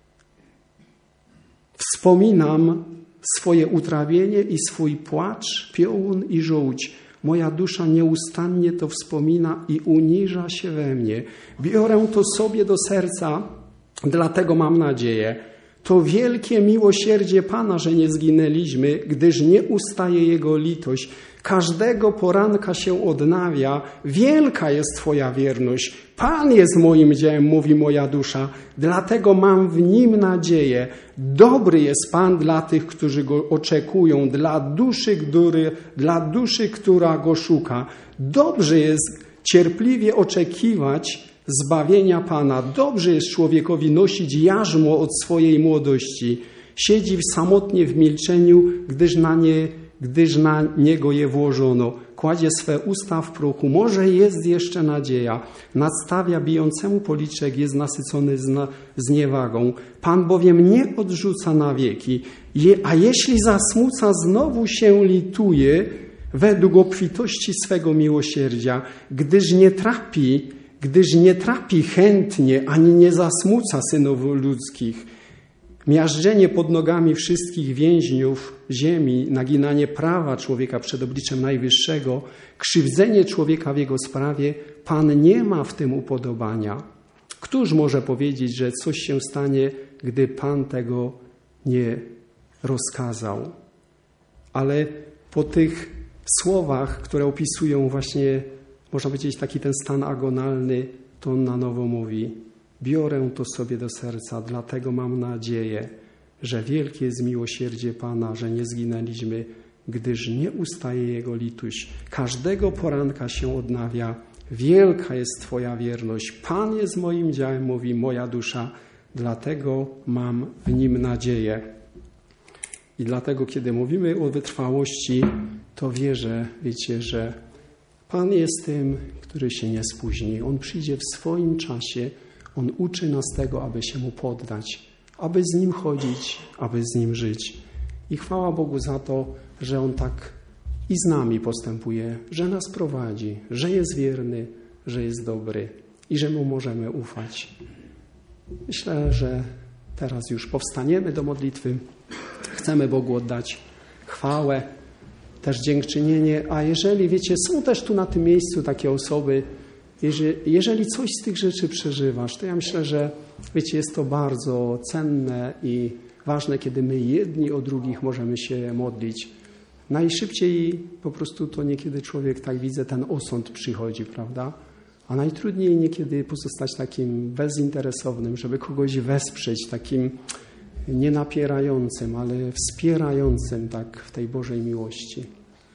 Wspominam swoje utrawienie i swój płacz, piołun i żółć. Moja dusza nieustannie to wspomina i uniża się we mnie. Biorę to sobie do serca, dlatego mam nadzieję. To wielkie miłosierdzie Pana, że nie zginęliśmy, gdyż nie ustaje Jego litość. Każdego poranka się odnawia. Wielka jest Twoja wierność. Pan jest moim dziełem, mówi moja dusza. Dlatego mam w Nim nadzieję. Dobry jest Pan dla tych, którzy Go oczekują, dla duszy, która Go szuka. Dobrze jest cierpliwie oczekiwać zbawienia Pana. Dobrze jest człowiekowi nosić jarzmo od swojej młodości. Siedzi samotnie w milczeniu, gdyż na niego je włożono. Kładzie swe usta w prochu. Może jest jeszcze nadzieja. Nadstawia bijącemu policzek, jest nasycony zniewagą. Pan bowiem nie odrzuca na wieki. A jeśli zasmuca, znowu się lituje według obfitości swego miłosierdzia, gdyż nie trapi chętnie, ani nie zasmuca synów ludzkich. Miażdżenie pod nogami wszystkich więźniów ziemi, naginanie prawa człowieka przed obliczem Najwyższego, krzywdzenie człowieka w jego sprawie, Pan nie ma w tym upodobania. Któż może powiedzieć, że coś się stanie, gdy Pan tego nie rozkazał? Ale po tych słowach, które opisują właśnie, można powiedzieć, taki ten stan agonalny, to on na nowo mówi: biorę to sobie do serca, dlatego mam nadzieję, że wielkie jest miłosierdzie Pana, że nie zginęliśmy, gdyż nie ustaje Jego litość. Każdego poranka się odnawia. Wielka jest Twoja wierność. Pan jest moim działem, mówi moja dusza, dlatego mam w Nim nadzieję. I dlatego, kiedy mówimy o wytrwałości, to wierzę, wiecie, że Pan jest tym, który się nie spóźni. On przyjdzie w swoim czasie. On uczy nas tego, aby się Mu poddać, aby z Nim chodzić, aby z Nim żyć. I chwała Bogu za to, że On tak i z nami postępuje, że nas prowadzi, że jest wierny, że jest dobry i że Mu możemy ufać. Myślę, że teraz już powstaniemy do modlitwy. Chcemy Bogu oddać chwałę, też dziękczynienie, a jeżeli, wiecie, są też tu na tym miejscu takie osoby, jeżeli coś z tych rzeczy przeżywasz, to ja myślę, że wiecie, jest to bardzo cenne i ważne, kiedy my jedni o drugich możemy się modlić. Najszybciej po prostu to niekiedy człowiek, tak widzę, ten osąd przychodzi, prawda? A najtrudniej niekiedy pozostać takim bezinteresownym, żeby kogoś wesprzeć, takim nie napierającym, ale wspierającym tak w tej Bożej miłości.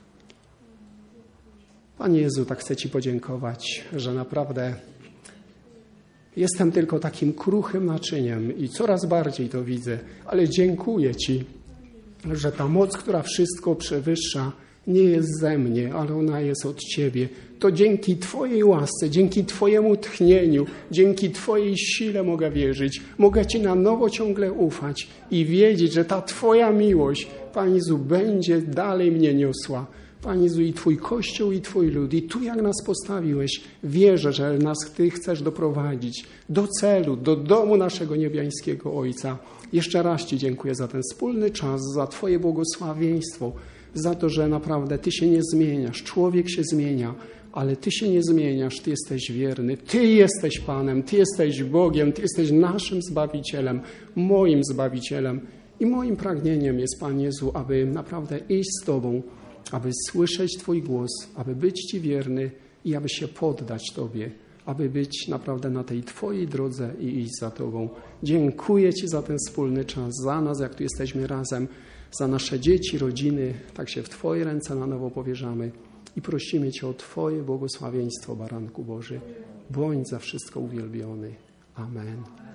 Panie Jezu, tak chcę Ci podziękować, że naprawdę jestem tylko takim kruchym naczyniem i coraz bardziej to widzę, ale dziękuję Ci, że ta moc, która wszystko przewyższa, nie jest ze mnie, ale ona jest od Ciebie. To dzięki Twojej łasce, dzięki Twojemu tchnieniu, dzięki Twojej sile mogę wierzyć. Mogę Ci na nowo ciągle ufać i wiedzieć, że ta Twoja miłość, Panie Jezu, będzie dalej mnie niosła. Panie Jezu, i Twój Kościół, i Twój lud, i Tu jak nas postawiłeś, wierzę, że nas Ty chcesz doprowadzić do celu, do domu naszego niebiańskiego Ojca. Jeszcze raz Ci dziękuję za ten wspólny czas, za Twoje błogosławieństwo, za to, że naprawdę Ty się nie zmieniasz, człowiek się zmienia, ale Ty się nie zmieniasz, Ty jesteś wierny, Ty jesteś Panem, Ty jesteś Bogiem, Ty jesteś naszym Zbawicielem, moim Zbawicielem. I moim pragnieniem jest, Panie Jezu, aby naprawdę iść z Tobą, aby słyszeć Twój głos, aby być Ci wierny i aby się poddać Tobie, aby być naprawdę na tej Twojej drodze i iść za Tobą. Dziękuję Ci za ten wspólny czas, za nas, jak tu jesteśmy razem, za nasze dzieci, rodziny. Tak się w Twoje ręce na nowo powierzamy i prosimy Cię o Twoje błogosławieństwo, Baranku Boży. Bądź za wszystko uwielbiony. Amen.